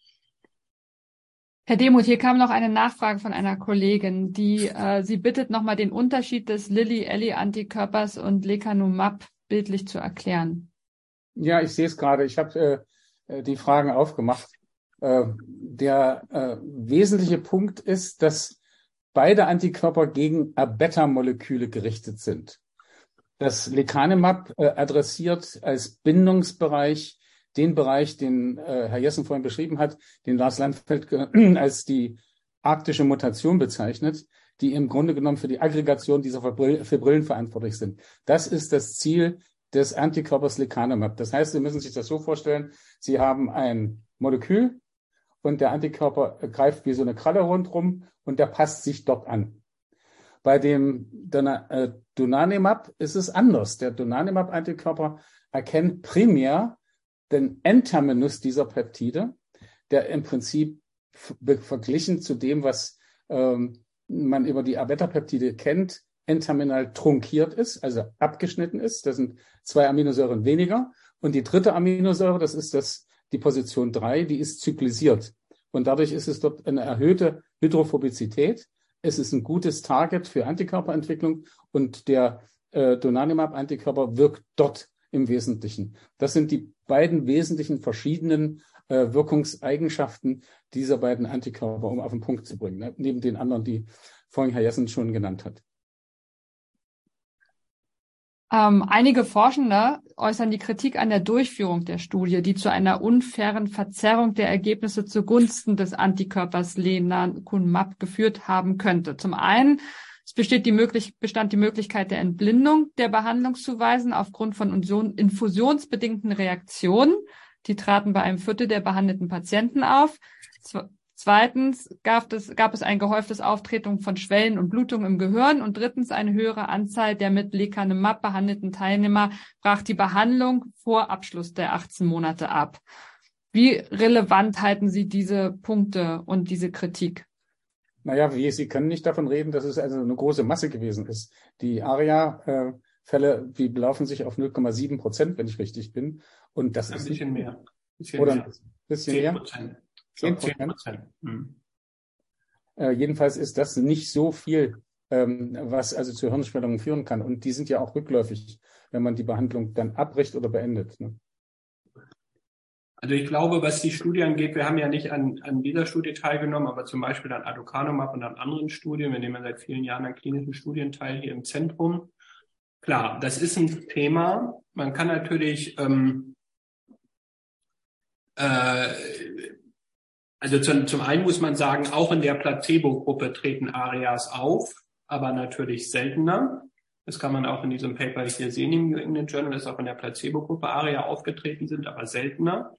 Herr Demuth, hier kam noch eine Nachfrage von einer Kollegin, die äh, sie bittet, nochmal den Unterschied des Lilly-Elli-Antikörpers und Lecanemab bildlich zu erklären. Ja, ich sehe es gerade. Ich habe äh, die Fragen aufgemacht. Äh, der äh, wesentliche Punkt ist, dass beide Antikörper gegen A-Beta-Moleküle gerichtet sind. Das Lecanemab äh, adressiert als Bindungsbereich den Bereich, den äh, Herr Jessen vorhin beschrieben hat, den Lars Landfeld als die arktische Mutation bezeichnet. die im Grunde genommen für die Aggregation dieser Fibrillen verantwortlich sind. Das ist das Ziel des Antikörpers Lecanemab. Das heißt, Sie müssen sich das so vorstellen, Sie haben ein Molekül und der Antikörper greift wie so eine Kralle rundherum und der passt sich dort an. Bei dem Donanemab ist es anders. Der Donanemab-Antikörper erkennt primär den N-Terminus dieser Peptide, der im Prinzip verglichen zu dem, was ähm, man über die A-Beta-Peptide kennt, N-terminal trunkiert ist, also abgeschnitten ist. Das sind zwei Aminosäuren weniger. Und die dritte Aminosäure, das ist das, die Position drei, die ist zyklisiert. Und dadurch ist es dort eine erhöhte Hydrophobizität. Es ist ein gutes Target für Antikörperentwicklung und der äh, Donanemab-Antikörper wirkt dort im Wesentlichen. Das sind die beiden wesentlichen verschiedenen äh, Wirkungseigenschaften dieser beiden Antikörper, um auf den Punkt zu bringen, ne? Neben den anderen, die vorhin Herr Jessen schon genannt hat. Ähm, einige Forschende äußern die Kritik an der Durchführung der Studie, die zu einer unfairen Verzerrung der Ergebnisse zugunsten des Antikörpers Lecanemab geführt haben könnte. Zum einen es besteht die möglich, bestand die Möglichkeit der Entblindung der Behandlungszuweisen aufgrund von infusionsbedingten Reaktionen. Die traten bei einem Viertel der behandelten Patienten auf. Zweitens gab es, gab es ein gehäuftes Auftreten von Schwellen und Blutungen im Gehirn. Und drittens eine höhere Anzahl der mit Lecanemab behandelten Teilnehmer brach die Behandlung vor Abschluss der achtzehn Monate ab. Wie relevant halten Sie diese Punkte und diese Kritik? Naja, wie, Sie können nicht davon reden, dass es also eine große Masse gewesen ist. Die ARIA-Fälle, die belaufen sich auf null Komma sieben Prozent, wenn ich richtig bin. Und das ein ist bisschen nicht, mehr. Bisschen oder mehr. ein bisschen zehn mehr? Prozent. zehn Prozent. Hm. Äh, jedenfalls ist das nicht so viel, ähm, was also zu Hirnschwellungen führen kann. Und die sind ja auch rückläufig, wenn man die Behandlung dann abbricht oder beendet. Ne? Also ich glaube, was die Studie angeht, wir haben ja nicht an, an dieser Studie teilgenommen, aber zum Beispiel an Aducanumab und an anderen Studien. Wir nehmen ja seit vielen Jahren an klinischen Studien teil hier im Zentrum. Klar, das ist ein Thema. Man kann natürlich, ähm, äh, also zum, zum einen muss man sagen, auch in der Placebo-Gruppe treten ARIAs auf, aber natürlich seltener. Das kann man auch in diesem Paper hier sehen im New England Journal, dass auch in der Placebo-Gruppe ARIA aufgetreten sind, aber seltener.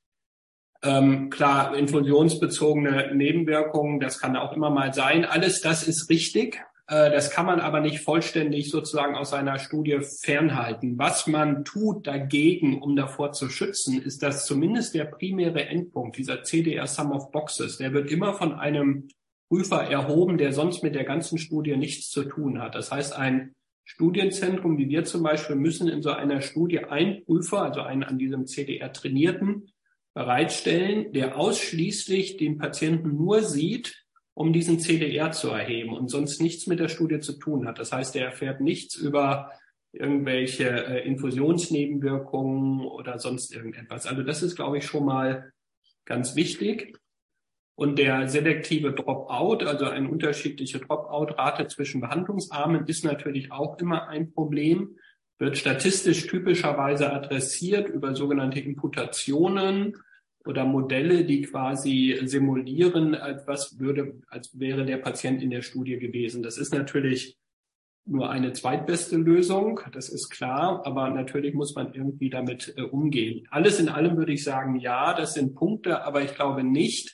Ähm, klar, infusionsbezogene Nebenwirkungen, das kann auch immer mal sein. Alles das ist richtig. Äh, das kann man aber nicht vollständig sozusagen aus einer Studie fernhalten. Was man tut dagegen, um davor zu schützen, ist, dass zumindest der primäre Endpunkt, dieser C D R Sum of Boxes, der wird immer von einem Prüfer erhoben, der sonst mit der ganzen Studie nichts zu tun hat. Das heißt, ein Studienzentrum, wie wir zum Beispiel, müssen in so einer Studie einen Prüfer, also einen an diesem C D R trainierten, bereitstellen, der ausschließlich den Patienten nur sieht, um diesen C D R zu erheben und sonst nichts mit der Studie zu tun hat. Das heißt, er erfährt nichts über irgendwelche äh, Infusionsnebenwirkungen oder sonst irgendetwas. Also das ist, glaube ich, schon mal ganz wichtig. Und der selektive Dropout, also eine unterschiedliche Dropout-Rate zwischen Behandlungsarmen, ist natürlich auch immer ein Problem, wird statistisch typischerweise adressiert über sogenannte Imputationen oder Modelle, die quasi simulieren, als was würde, als wäre der Patient in der Studie gewesen. Das ist natürlich nur eine zweitbeste Lösung, das ist klar, aber natürlich muss man irgendwie damit äh, umgehen. Alles in allem würde ich sagen, ja, das sind Punkte, aber ich glaube nicht,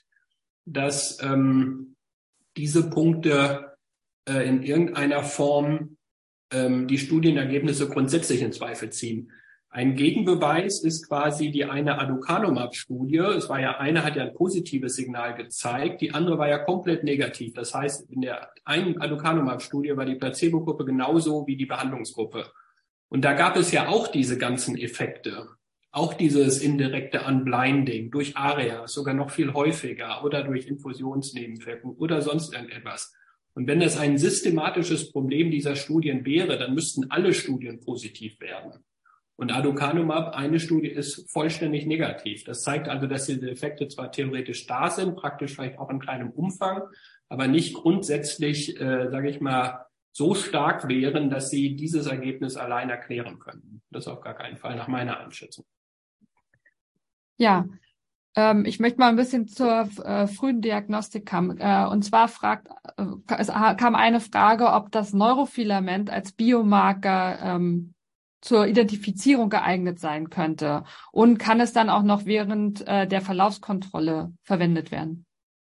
dass ähm, diese Punkte äh, in irgendeiner Form ähm, die Studienergebnisse grundsätzlich in Zweifel ziehen. Ein Gegenbeweis ist quasi die eine Aducanumab-Studie. Es war ja, eine hat ja ein positives Signal gezeigt, die andere war ja komplett negativ. Das heißt, in der einen Aducanumab-Studie war die Placebo-Gruppe genauso wie die Behandlungsgruppe. Und da gab es ja auch diese ganzen Effekte. Auch dieses indirekte Unblinding durch ARIAs, sogar noch viel häufiger oder durch Infusionsnebenwirkungen oder sonst irgendetwas. Und wenn das ein systematisches Problem dieser Studien wäre, dann müssten alle Studien positiv werden. Und Aducanumab, eine Studie ist vollständig negativ. Das zeigt also, dass diese Effekte zwar theoretisch da sind, praktisch vielleicht auch in kleinem Umfang, aber nicht grundsätzlich, äh, sage ich mal, so stark wären, dass sie dieses Ergebnis allein erklären können. Das auf gar keinen Fall nach meiner Einschätzung. Ja, Ähm, ich möchte mal ein bisschen zur äh, frühen Diagnostik kommen. Äh, und zwar fragt, äh, es kam eine Frage, ob das Neurofilament als Biomarker ähm, zur Identifizierung geeignet sein könnte. Und kann es dann auch noch während äh, der Verlaufskontrolle verwendet werden?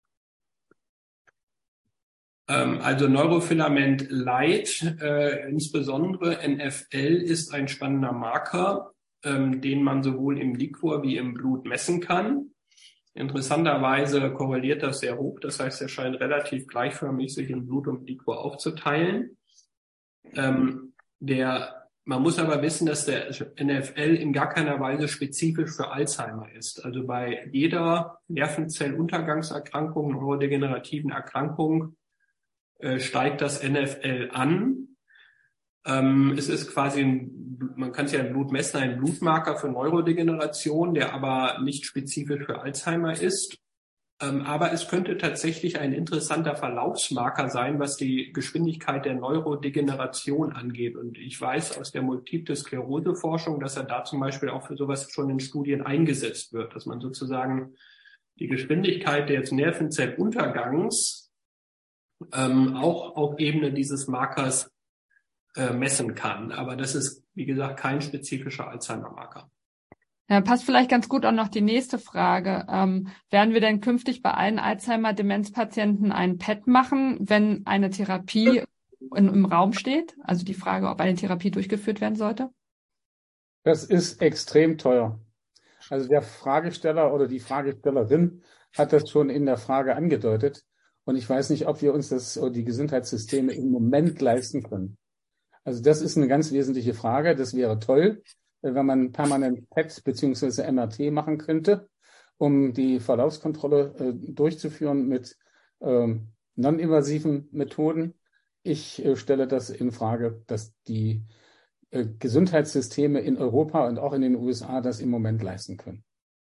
Ähm, also Neurofilament Light, äh, insbesondere N F L, ist ein spannender Marker, ähm, den man sowohl im Liquor wie im Blut messen kann. Interessanterweise korreliert das sehr hoch. Das heißt, er scheint relativ gleichförmig sich in Blut und Liquor aufzuteilen. Ähm, der Man muss aber wissen, dass der N F L in gar keiner Weise spezifisch für Alzheimer ist. Also bei jeder Nervenzelluntergangserkrankung, neurodegenerativen Erkrankung äh, steigt das N F L an. Ähm, es ist quasi, ein, man kann es ja im Blut messen, ein Blutmarker für Neurodegeneration, der aber nicht spezifisch für Alzheimer ist. Ähm, aber es könnte tatsächlich ein interessanter Verlaufsmarker sein, was die Geschwindigkeit der Neurodegeneration angeht. Und ich weiß aus der Multiple Sklerose-Forschung, dass er da zum Beispiel auch für sowas schon in Studien eingesetzt wird, dass man sozusagen die Geschwindigkeit des Nervenzelluntergangs ähm, auch auf Ebene dieses Markers äh, messen kann. Aber das ist, wie gesagt, kein spezifischer Alzheimer-Marker. Ja, passt vielleicht ganz gut auch noch die nächste Frage. Ähm, werden wir denn künftig bei allen Alzheimer-Demenzpatienten ein P E T machen, wenn eine Therapie in, im Raum steht? Also die Frage, ob eine Therapie durchgeführt werden sollte? Das ist extrem teuer. Also der Fragesteller oder die Fragestellerin hat das schon in der Frage angedeutet. Und ich weiß nicht, ob wir uns das oder die Gesundheitssysteme im Moment leisten können. Also das ist eine ganz wesentliche Frage. Das wäre toll, wenn man permanent P E T bzw. M R T machen könnte, um die Verlaufskontrolle äh, durchzuführen mit ähm, non-invasiven Methoden. Ich äh, stelle das in Frage, dass die äh, Gesundheitssysteme in Europa und auch in den U S A das im Moment leisten können.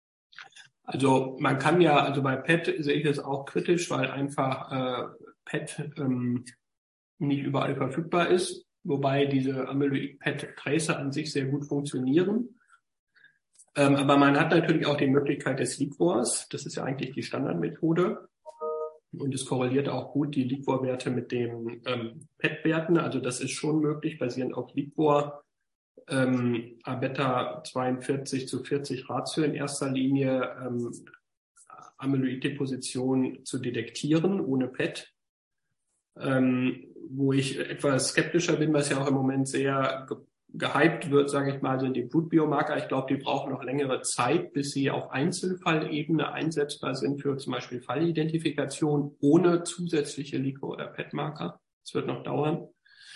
Also man kann ja, also bei P E T sehe ich das auch kritisch, weil einfach äh, P E T ähm, nicht überall verfügbar ist. Wobei diese Amyloid-P E T-Tracer an sich sehr gut funktionieren. Ähm, aber man hat natürlich auch die Möglichkeit des Liquors. Das ist ja eigentlich die Standardmethode. Und es korreliert auch gut die Liquor-Werte mit den ähm, P E T-Werten. Also das ist schon möglich, basierend auf Liquor ähm, A-Beta zweiundvierzig zu vierzig Ratio in erster Linie ähm, Amyloid-Deposition zu detektieren ohne P E T. Ähm, wo ich etwas skeptischer bin, was ja auch im Moment sehr ge- gehypt wird, sage ich mal, sind die Blutbiomarker. Ich glaube, die brauchen noch längere Zeit, bis sie auf Einzelfallebene einsetzbar sind für zum Beispiel Fallidentifikation ohne zusätzliche Liquor- oder P E T-Marker. Das wird noch dauern.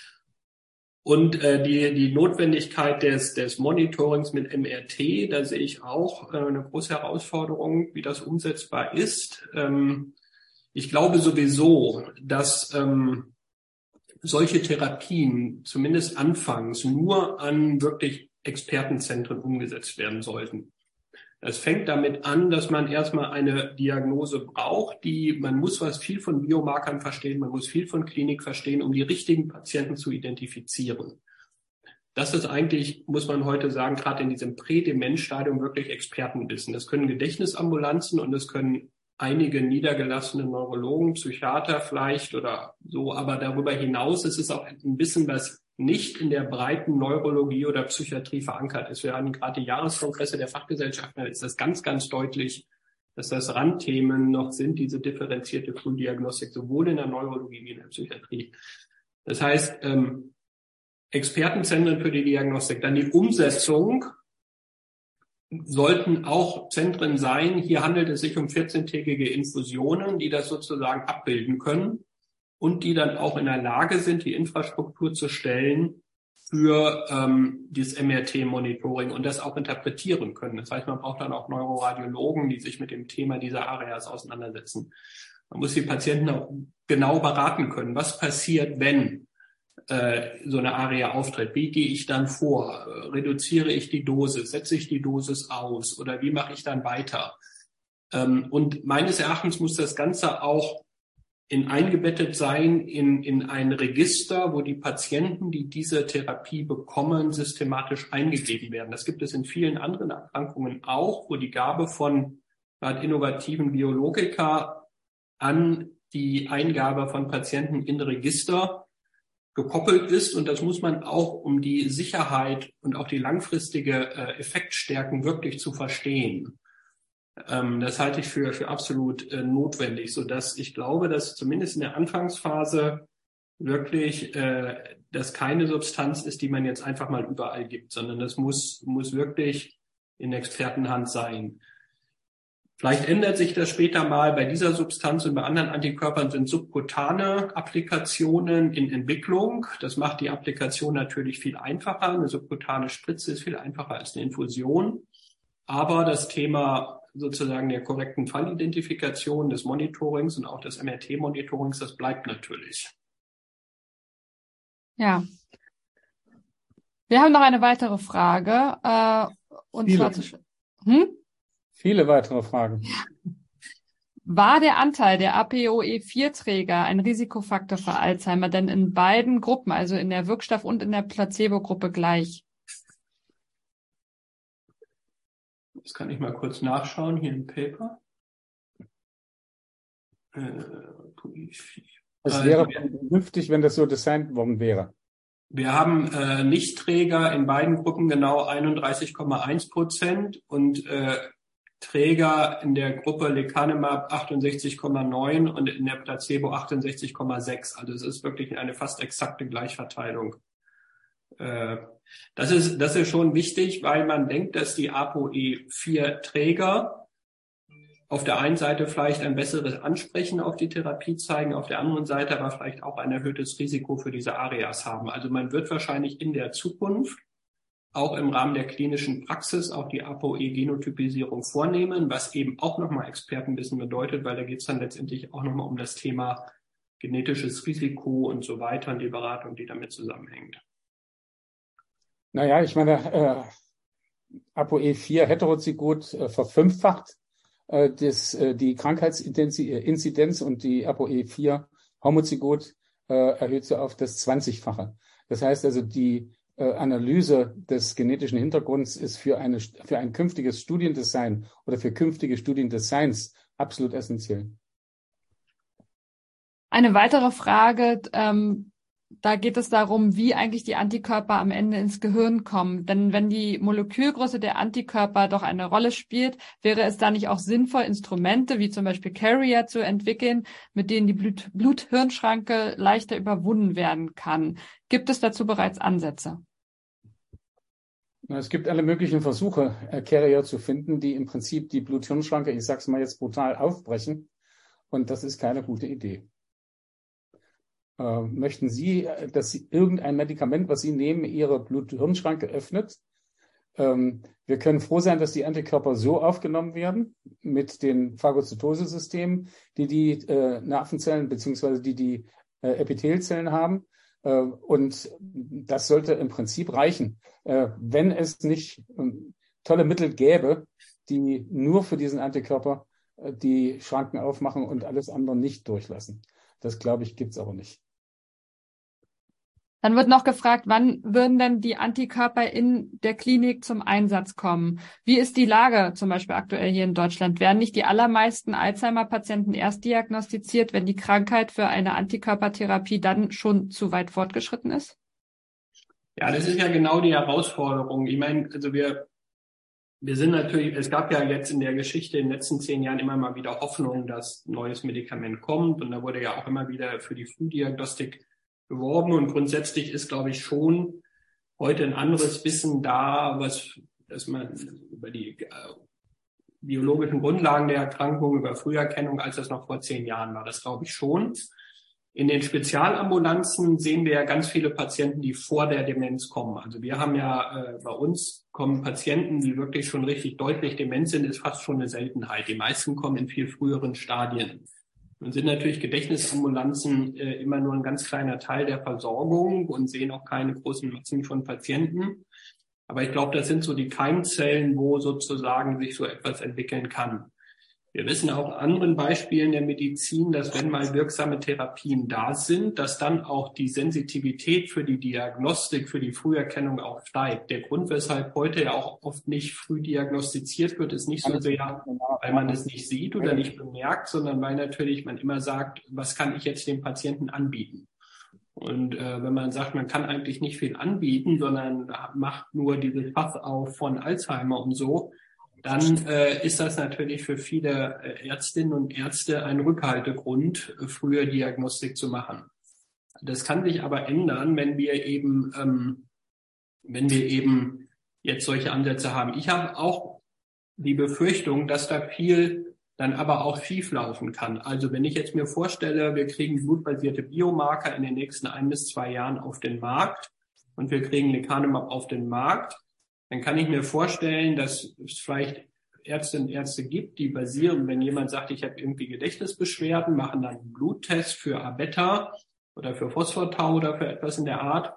Und äh, die die Notwendigkeit des des Monitorings mit M R T, da sehe ich auch äh, eine große Herausforderung, wie das umsetzbar ist. Ähm, ich glaube sowieso, dass ähm, solche Therapien zumindest anfangs nur an wirklich Expertenzentren umgesetzt werden sollten. Es fängt damit an, dass man erstmal eine Diagnose braucht, die, man muss was viel von Biomarkern verstehen, man muss viel von Klinik verstehen, um die richtigen Patienten zu identifizieren. Das ist eigentlich, muss man heute sagen, gerade in diesem Prädemenzstadium wirklich Expertenwissen. Das können Gedächtnisambulanzen und das können einige niedergelassene Neurologen, Psychiater vielleicht oder so, aber darüber hinaus ist es auch ein Wissen, was nicht in der breiten Neurologie oder Psychiatrie verankert ist. Wir haben gerade die Jahreskongresse der Fachgesellschaften, da ist das ganz, ganz deutlich, dass das Randthemen noch sind, diese differenzierte Frühdiagnostik, sowohl in der Neurologie wie in der Psychiatrie. Das heißt, ähm, Expertenzentren für die Diagnostik, dann die Umsetzung sollten auch Zentren sein. Hier handelt es sich um vierzehntägige Infusionen, die das sozusagen abbilden können und die dann auch in der Lage sind, die Infrastruktur zu stellen für ähm, dieses M R T-Monitoring und das auch interpretieren können. Das heißt, man braucht dann auch Neuroradiologen, die sich mit dem Thema dieser Areas auseinandersetzen. Man muss die Patienten auch genau beraten können. Was passiert, wenn so eine Aria auftritt? Wie gehe ich dann vor? Reduziere ich die Dosis? Setze ich die Dosis aus? Oder wie mache ich dann weiter? Und meines Erachtens muss das Ganze auch in eingebettet sein in, in ein Register, wo die Patienten, die diese Therapie bekommen, systematisch eingegeben werden. Das gibt es in vielen anderen Erkrankungen auch, wo die Gabe von gerade innovativen Biologika an die Eingabe von Patienten in Register gekoppelt ist. Und das muss man auch, um die Sicherheit und auch die langfristige äh, Effektstärken wirklich zu verstehen. Ähm, das halte ich für, für absolut äh, notwendig, sodass ich glaube, dass zumindest in der Anfangsphase wirklich äh, das keine Substanz ist, die man jetzt einfach mal überall gibt, sondern das muss, muss wirklich in Expertenhand sein. Vielleicht ändert sich das später mal. Bei dieser Substanz und bei anderen Antikörpern sind subkutane Applikationen in Entwicklung. Das macht die Applikation natürlich viel einfacher. Eine subkutane Spritze ist viel einfacher als eine Infusion. Aber das Thema sozusagen der korrekten Fallidentifikation, des Monitorings und auch des M R T-Monitorings, das bleibt natürlich. Ja. Wir haben noch eine weitere Frage. Äh, und Viele. zwar zu, hm? Viele weitere Fragen. War der Anteil der A P O E vier Träger ein Risikofaktor für Alzheimer denn in beiden Gruppen, also in der Wirkstoff- und in der Placebo-Gruppe gleich? Das kann ich mal kurz nachschauen, hier im Paper. Äh, Es also, wäre vernünftig, wenn das so designt worden wäre. Wir haben äh, Nichtträger in beiden Gruppen genau einunddreißig Komma eins Prozent und äh, Träger in der Gruppe Lecanemab achtundsechzig Komma neun und in der Placebo achtundsechzig Komma sechs. Also es ist wirklich eine fast exakte Gleichverteilung. Äh, das ist, das ist schon wichtig, weil man denkt, dass die A P O E vier Träger auf der einen Seite vielleicht ein besseres Ansprechen auf die Therapie zeigen, auf der anderen Seite aber vielleicht auch ein erhöhtes Risiko für diese ARIAs haben. Also man wird wahrscheinlich in der Zukunft auch im Rahmen der klinischen Praxis auch die A P O E-Genotypisierung vornehmen, was eben auch nochmal Expertenwissen bedeutet, weil da geht es dann letztendlich auch nochmal um das Thema genetisches Risiko und so weiter und die Beratung, die damit zusammenhängt. Naja, ich meine, äh, A P O E vier Heterozygot äh, verfünffacht äh, das, äh, die Krankheitsinzidenz und die A P O E vier Homozygot äh, erhöht sie auf das zwanzigfache. Das heißt also, die äh, Analyse des genetischen Hintergrunds ist für, eine, für ein künftiges Studiendesign oder für künftige Studiendesigns absolut essentiell. Eine weitere Frage, ähm, da geht es darum, wie eigentlich die Antikörper am Ende ins Gehirn kommen. Denn wenn die Molekülgröße der Antikörper doch eine Rolle spielt, wäre es da nicht auch sinnvoll, Instrumente wie zum Beispiel Carrier zu entwickeln, mit denen die Blut- Blut-Hirn-Schranke leichter überwunden werden kann? Gibt es dazu bereits Ansätze? Es gibt alle möglichen Versuche, äh, Carrier zu finden, die im Prinzip die Blut-Hirn-Schranke, ich sage es mal jetzt brutal, aufbrechen. Und das ist keine gute Idee. Äh, möchten Sie, dass Sie irgendein Medikament, was Sie nehmen, Ihre Blut-Hirn-Schranke öffnet? Ähm, wir können froh sein, dass die Antikörper so aufgenommen werden mit den Phagozytose-Systemen, die die äh, Nervenzellen bzw. die die äh, Epithelzellen haben. Äh, und das sollte im Prinzip reichen, äh, wenn es nicht äh, tolle Mittel gäbe, die nur für diesen Antikörper äh, die Schranken aufmachen und alles andere nicht durchlassen. Das, glaube ich, gibt es aber nicht. Dann wird noch gefragt, wann würden denn die Antikörper in der Klinik zum Einsatz kommen? Wie ist die Lage zum Beispiel aktuell hier in Deutschland? Werden nicht die allermeisten Alzheimer-Patienten erst diagnostiziert, wenn die Krankheit für eine Antikörpertherapie dann schon zu weit fortgeschritten ist? Ja, das ist ja genau die Herausforderung. Ich meine, also wir Wir sind natürlich, es gab ja jetzt in der Geschichte in den letzten zehn Jahren immer mal wieder Hoffnung, dass ein neues Medikament kommt. Und da wurde ja auch immer wieder für die Frühdiagnostik beworben. Und grundsätzlich ist, glaube ich, schon heute ein anderes Wissen da, was, dass man über die äh, biologischen Grundlagen der Erkrankung, über Früherkennung, als das noch vor zehn Jahren war. Das glaube ich schon. In den Spezialambulanzen sehen wir ja ganz viele Patienten, die vor der Demenz kommen. Also wir haben ja, äh, bei uns kommen Patienten, die wirklich schon richtig deutlich dement sind, ist fast schon eine Seltenheit. Die meisten kommen in viel früheren Stadien. Nun sind natürlich Gedächtnisambulanzen äh, immer nur ein ganz kleiner Teil der Versorgung und sehen auch keine großen Massen von Patienten. Aber ich glaube, das sind so die Keimzellen, wo sozusagen sich so etwas entwickeln kann. Wir wissen auch anderen Beispielen der Medizin, dass wenn mal wirksame Therapien da sind, dass dann auch die Sensitivität für die Diagnostik, für die Früherkennung auch steigt. Der Grund, weshalb heute ja auch oft nicht früh diagnostiziert wird, ist nicht so sehr, weil man es nicht sieht oder nicht bemerkt, sondern weil natürlich man immer sagt, was kann ich jetzt dem Patienten anbieten? Und äh, wenn man sagt, man kann eigentlich nicht viel anbieten, sondern macht nur dieses Fass auf von Alzheimer und so, dann äh, ist das natürlich für viele äh, Ärztinnen und Ärzte ein Rückhaltegrund, äh, früher Diagnostik zu machen. Das kann sich aber ändern, wenn wir eben, ähm, wenn wir eben jetzt solche Ansätze haben. Ich habe auch die Befürchtung, dass da viel dann aber auch schieflaufen kann. Also wenn ich jetzt mir vorstelle, wir kriegen blutbasierte Biomarker in den nächsten ein bis zwei Jahren auf den Markt und wir kriegen Lecanemab auf den Markt, dann kann ich mir vorstellen, dass es vielleicht Ärztinnen und Ärzte gibt, die basieren, wenn jemand sagt, ich habe irgendwie Gedächtnisbeschwerden, machen dann einen Bluttest für A-Beta oder für Phosphatau oder für etwas in der Art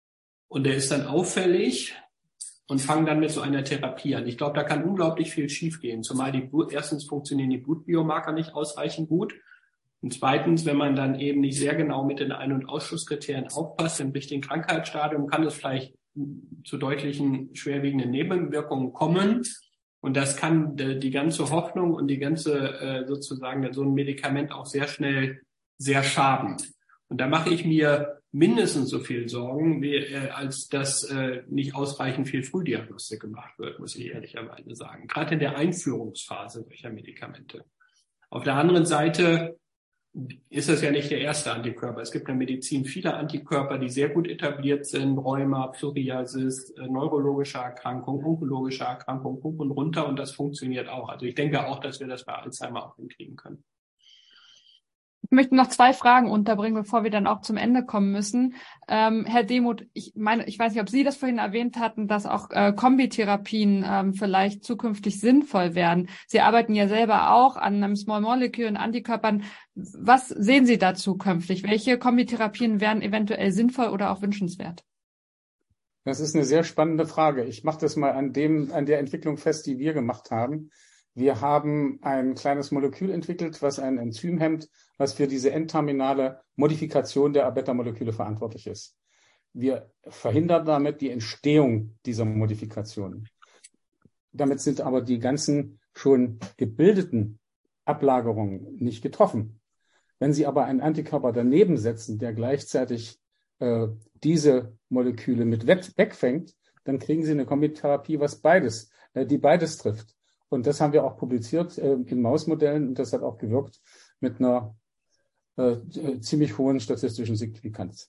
und der ist dann auffällig und fangen dann mit so einer Therapie an. Ich glaube, da kann unglaublich viel schiefgehen, zumal die Blut, erstens funktionieren die Blutbiomarker nicht ausreichend gut und zweitens, wenn man dann eben nicht sehr genau mit den Ein- und Ausschlusskriterien aufpasst, im richtigen Krankheitsstadium kann es vielleicht zu deutlichen schwerwiegenden Nebenwirkungen kommen. Und das kann die ganze Hoffnung und die ganze sozusagen so ein Medikament auch sehr schnell sehr schaden. Und da mache ich mir mindestens so viel Sorgen, wie, als dass nicht ausreichend viel Frühdiagnostik gemacht wird, muss ich ehrlicherweise sagen. Gerade in der Einführungsphase solcher Medikamente. Auf der anderen Seite ist das ja nicht der erste Antikörper. Es gibt in der Medizin viele Antikörper, die sehr gut etabliert sind. Rheuma, Psoriasis, äh, neurologische Erkrankung, onkologische Erkrankung, hoch und runter. Und das funktioniert auch. Also ich denke auch, dass wir das bei Alzheimer auch hinkriegen können. Ich möchte noch zwei Fragen unterbringen, bevor wir dann auch zum Ende kommen müssen. Ähm, Herr Demuth, ich meine, ich weiß nicht, ob Sie das vorhin erwähnt hatten, dass auch äh, Kombitherapien ähm, vielleicht zukünftig sinnvoll werden. Sie arbeiten ja selber auch an einem Small Molecule und Antikörpern. Was sehen Sie da zukünftig? Welche Kombitherapien wären eventuell sinnvoll oder auch wünschenswert? Das ist eine sehr spannende Frage. Ich mache das mal an dem, an der Entwicklung fest, die wir gemacht haben. Wir haben ein kleines Molekül entwickelt, was ein Enzym hemmt, was für diese endterminale Modifikation der A-Beta-Moleküle verantwortlich ist. Wir verhindern damit die Entstehung dieser Modifikationen. Damit sind aber die ganzen schon gebildeten Ablagerungen nicht getroffen. Wenn Sie aber einen Antikörper daneben setzen, der gleichzeitig äh, diese Moleküle mit wegfängt, dann kriegen Sie eine Kombitherapie, was beides, äh, die beides trifft. Und das haben wir auch publiziert äh, in Mausmodellen und das hat auch gewirkt mit einer äh, ziemlich hohen statistischen Signifikanz.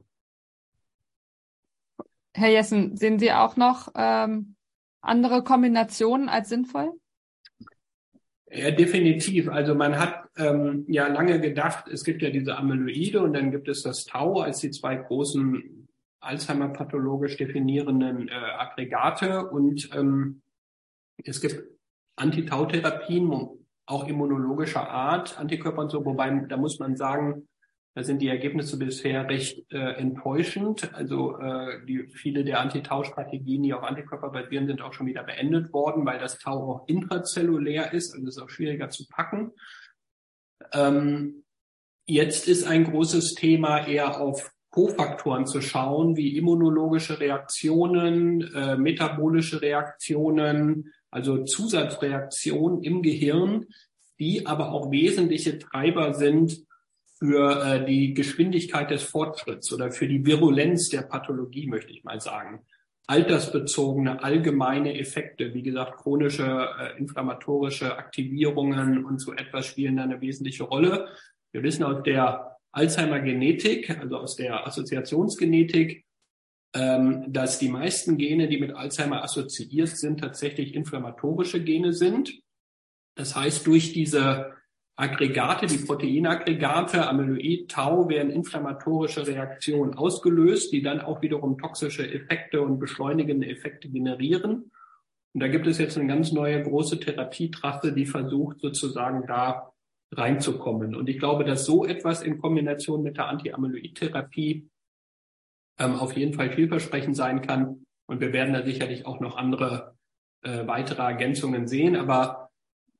Herr Jessen, sehen Sie auch noch ähm, andere Kombinationen als sinnvoll? Ja, definitiv. Also man hat ähm, ja lange gedacht, es gibt ja diese Amyloide und dann gibt es das Tau als die zwei großen Alzheimer-pathologisch definierenden äh, Aggregate und ähm, es gibt Anti-Tau-Therapien, auch immunologischer Art, Antikörper und so, wobei da muss man sagen, da sind die Ergebnisse bisher recht äh, enttäuschend. Also äh, die, viele der Anti-Tau-Strategien, die auf Antikörper basieren, sind auch schon wieder beendet worden, weil das Tau auch intrazellulär ist, also ist auch schwieriger zu packen. Ähm, jetzt ist ein großes Thema eher auf Kofaktoren zu schauen, wie immunologische Reaktionen, äh, metabolische Reaktionen, also Zusatzreaktionen im Gehirn, die aber auch wesentliche Treiber sind für äh, die Geschwindigkeit des Fortschritts oder für die Virulenz der Pathologie, möchte ich mal sagen. Altersbezogene, allgemeine Effekte, wie gesagt, chronische, äh, inflammatorische Aktivierungen und so etwas spielen da eine wesentliche Rolle. Wir wissen aus der Alzheimer-Genetik, also aus der Assoziationsgenetik, ähm, dass die meisten Gene, die mit Alzheimer assoziiert sind, tatsächlich inflammatorische Gene sind. Das heißt, durch diese Aggregate, die Proteinaggregate, Amyloid, Tau, werden inflammatorische Reaktionen ausgelöst, die dann auch wiederum toxische Effekte und beschleunigende Effekte generieren. Und da gibt es jetzt eine ganz neue große Therapietrasse, die versucht sozusagen da reinzukommen. Und ich glaube, dass so etwas in Kombination mit der Anti-Amyloid-Therapie ähm, auf jeden Fall vielversprechend sein kann. Und wir werden da sicherlich auch noch andere äh, weitere Ergänzungen sehen. Aber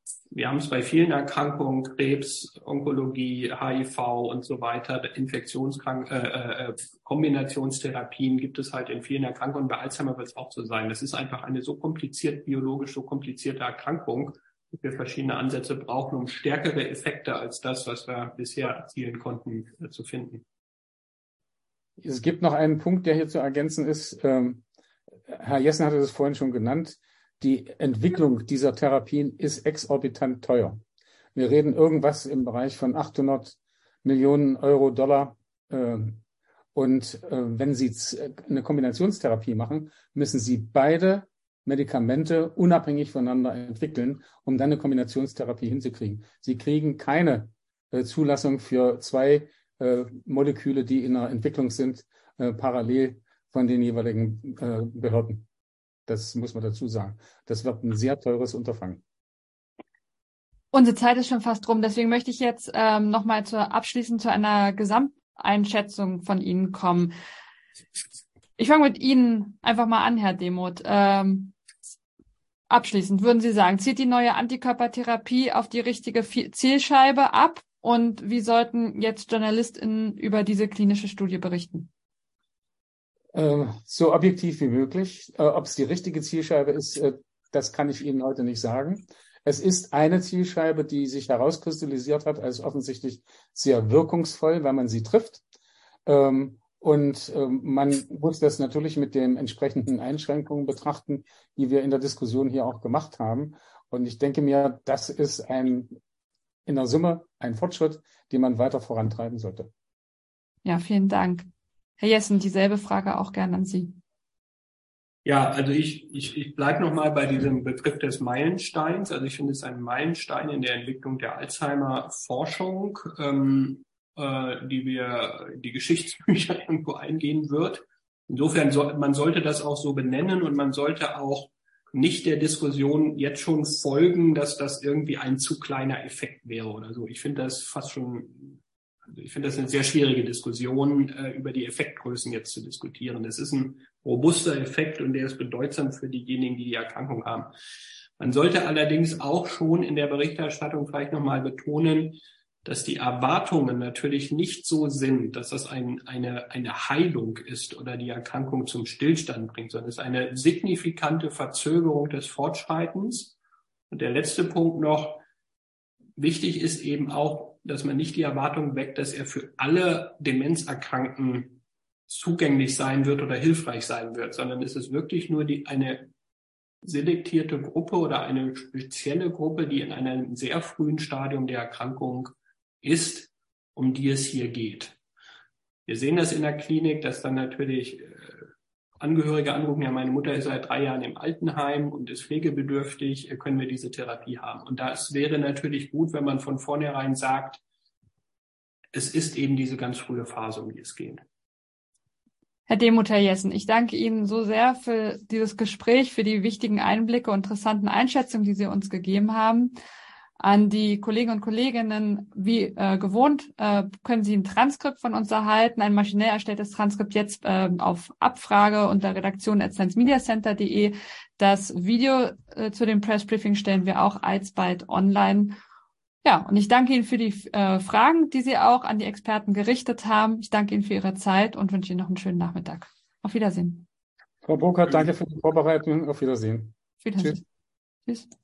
wir haben es bei vielen Erkrankungen, Krebs, Onkologie, H I V und so weiter, Infektionskrank äh, äh, Kombinationstherapien gibt es halt in vielen Erkrankungen. Bei Alzheimer wird es auch so sein. Das ist einfach eine so kompliziert, biologisch so komplizierte Erkrankung, dass wir verschiedene Ansätze brauchen, um stärkere Effekte als das, was wir bisher erzielen konnten, äh, zu finden. Es gibt noch einen Punkt, der hier zu ergänzen ist. Ähm, Herr Jessen hatte das vorhin schon genannt. Die Entwicklung dieser Therapien ist exorbitant teuer. Wir reden irgendwas im Bereich von achthundert Millionen Euro, Dollar. Und wenn Sie eine Kombinationstherapie machen, müssen Sie beide Medikamente unabhängig voneinander entwickeln, um dann eine Kombinationstherapie hinzukriegen. Sie kriegen keine Zulassung für zwei Moleküle, die in der Entwicklung sind, parallel von den jeweiligen Behörden. Das muss man dazu sagen. Das wird ein sehr teures Unterfangen. Unsere Zeit ist schon fast rum. Deswegen möchte ich jetzt ähm, nochmal zur, abschließend zu einer Gesamteinschätzung von Ihnen kommen. Ich fange mit Ihnen einfach mal an, Herr Demuth. Ähm, abschließend würden Sie sagen, zielt die neue Antikörpertherapie auf die richtige Zielscheibe ab? Und wie sollten jetzt JournalistInnen über diese klinische Studie berichten? So objektiv wie möglich. Ob es die richtige Zielscheibe ist, das kann ich Ihnen heute nicht sagen. Es ist eine Zielscheibe, die sich herauskristallisiert hat als offensichtlich sehr wirkungsvoll, wenn man sie trifft. Und man muss das natürlich mit den entsprechenden Einschränkungen betrachten, die wir in der Diskussion hier auch gemacht haben. Und ich denke mir, das ist ein, in der Summe ein Fortschritt, den man weiter vorantreiben sollte. Ja, vielen Dank. Herr Jessen, dieselbe Frage auch gerne an Sie. Ja, also ich, ich, ich bleibe nochmal bei diesem Begriff des Meilensteins. Also ich finde es ein Meilenstein in der Entwicklung der Alzheimer-Forschung, ähm, äh, die wir, die Geschichtsbücher irgendwo eingehen wird. Insofern soll, man sollte das auch so benennen und man sollte auch nicht der Diskussion jetzt schon folgen, dass das irgendwie ein zu kleiner Effekt wäre oder so. Ich finde das fast schon Ich finde das eine sehr schwierige Diskussion, äh, über die Effektgrößen jetzt zu diskutieren. Es ist ein robuster Effekt und der ist bedeutsam für diejenigen, die die Erkrankung haben. Man sollte allerdings auch schon in der Berichterstattung vielleicht nochmal betonen, dass die Erwartungen natürlich nicht so sind, dass das ein, eine, eine Heilung ist oder die Erkrankung zum Stillstand bringt, sondern es ist eine signifikante Verzögerung des Fortschreitens. Und der letzte Punkt noch, wichtig ist eben auch, dass man nicht die Erwartung weckt, dass er für alle Demenzerkrankten zugänglich sein wird oder hilfreich sein wird, sondern es ist wirklich nur die, eine selektierte Gruppe oder eine spezielle Gruppe, die in einem sehr frühen Stadium der Erkrankung ist, um die es hier geht. Wir sehen das in der Klinik, dass dann natürlich äh, Angehörige anrufen, ja, meine Mutter ist seit drei Jahren im Altenheim und ist pflegebedürftig, können wir diese Therapie haben? Und das wäre natürlich gut, wenn man von vornherein sagt, es ist eben diese ganz frühe Phase, um die es geht. Herr Demuth, Herr Jessen, ich danke Ihnen so sehr für dieses Gespräch, für die wichtigen Einblicke und interessanten Einschätzungen, die Sie uns gegeben haben. An die Kollegen und Kolleginnen, wie äh, gewohnt, äh, können Sie ein Transkript von uns erhalten, ein maschinell erstelltes Transkript jetzt äh, auf Abfrage unter redaktion at science media center punkt de. Das Video äh, zu dem Pressbriefing stellen wir auch alsbald online. Ja, und ich danke Ihnen für die äh, Fragen, die Sie auch an die Experten gerichtet haben. Ich danke Ihnen für Ihre Zeit und wünsche Ihnen noch einen schönen Nachmittag. Auf Wiedersehen. Frau Burkhardt, danke für die Vorbereitung. Auf Wiedersehen. Auf Wiedersehen. Tschüss. Tschüss.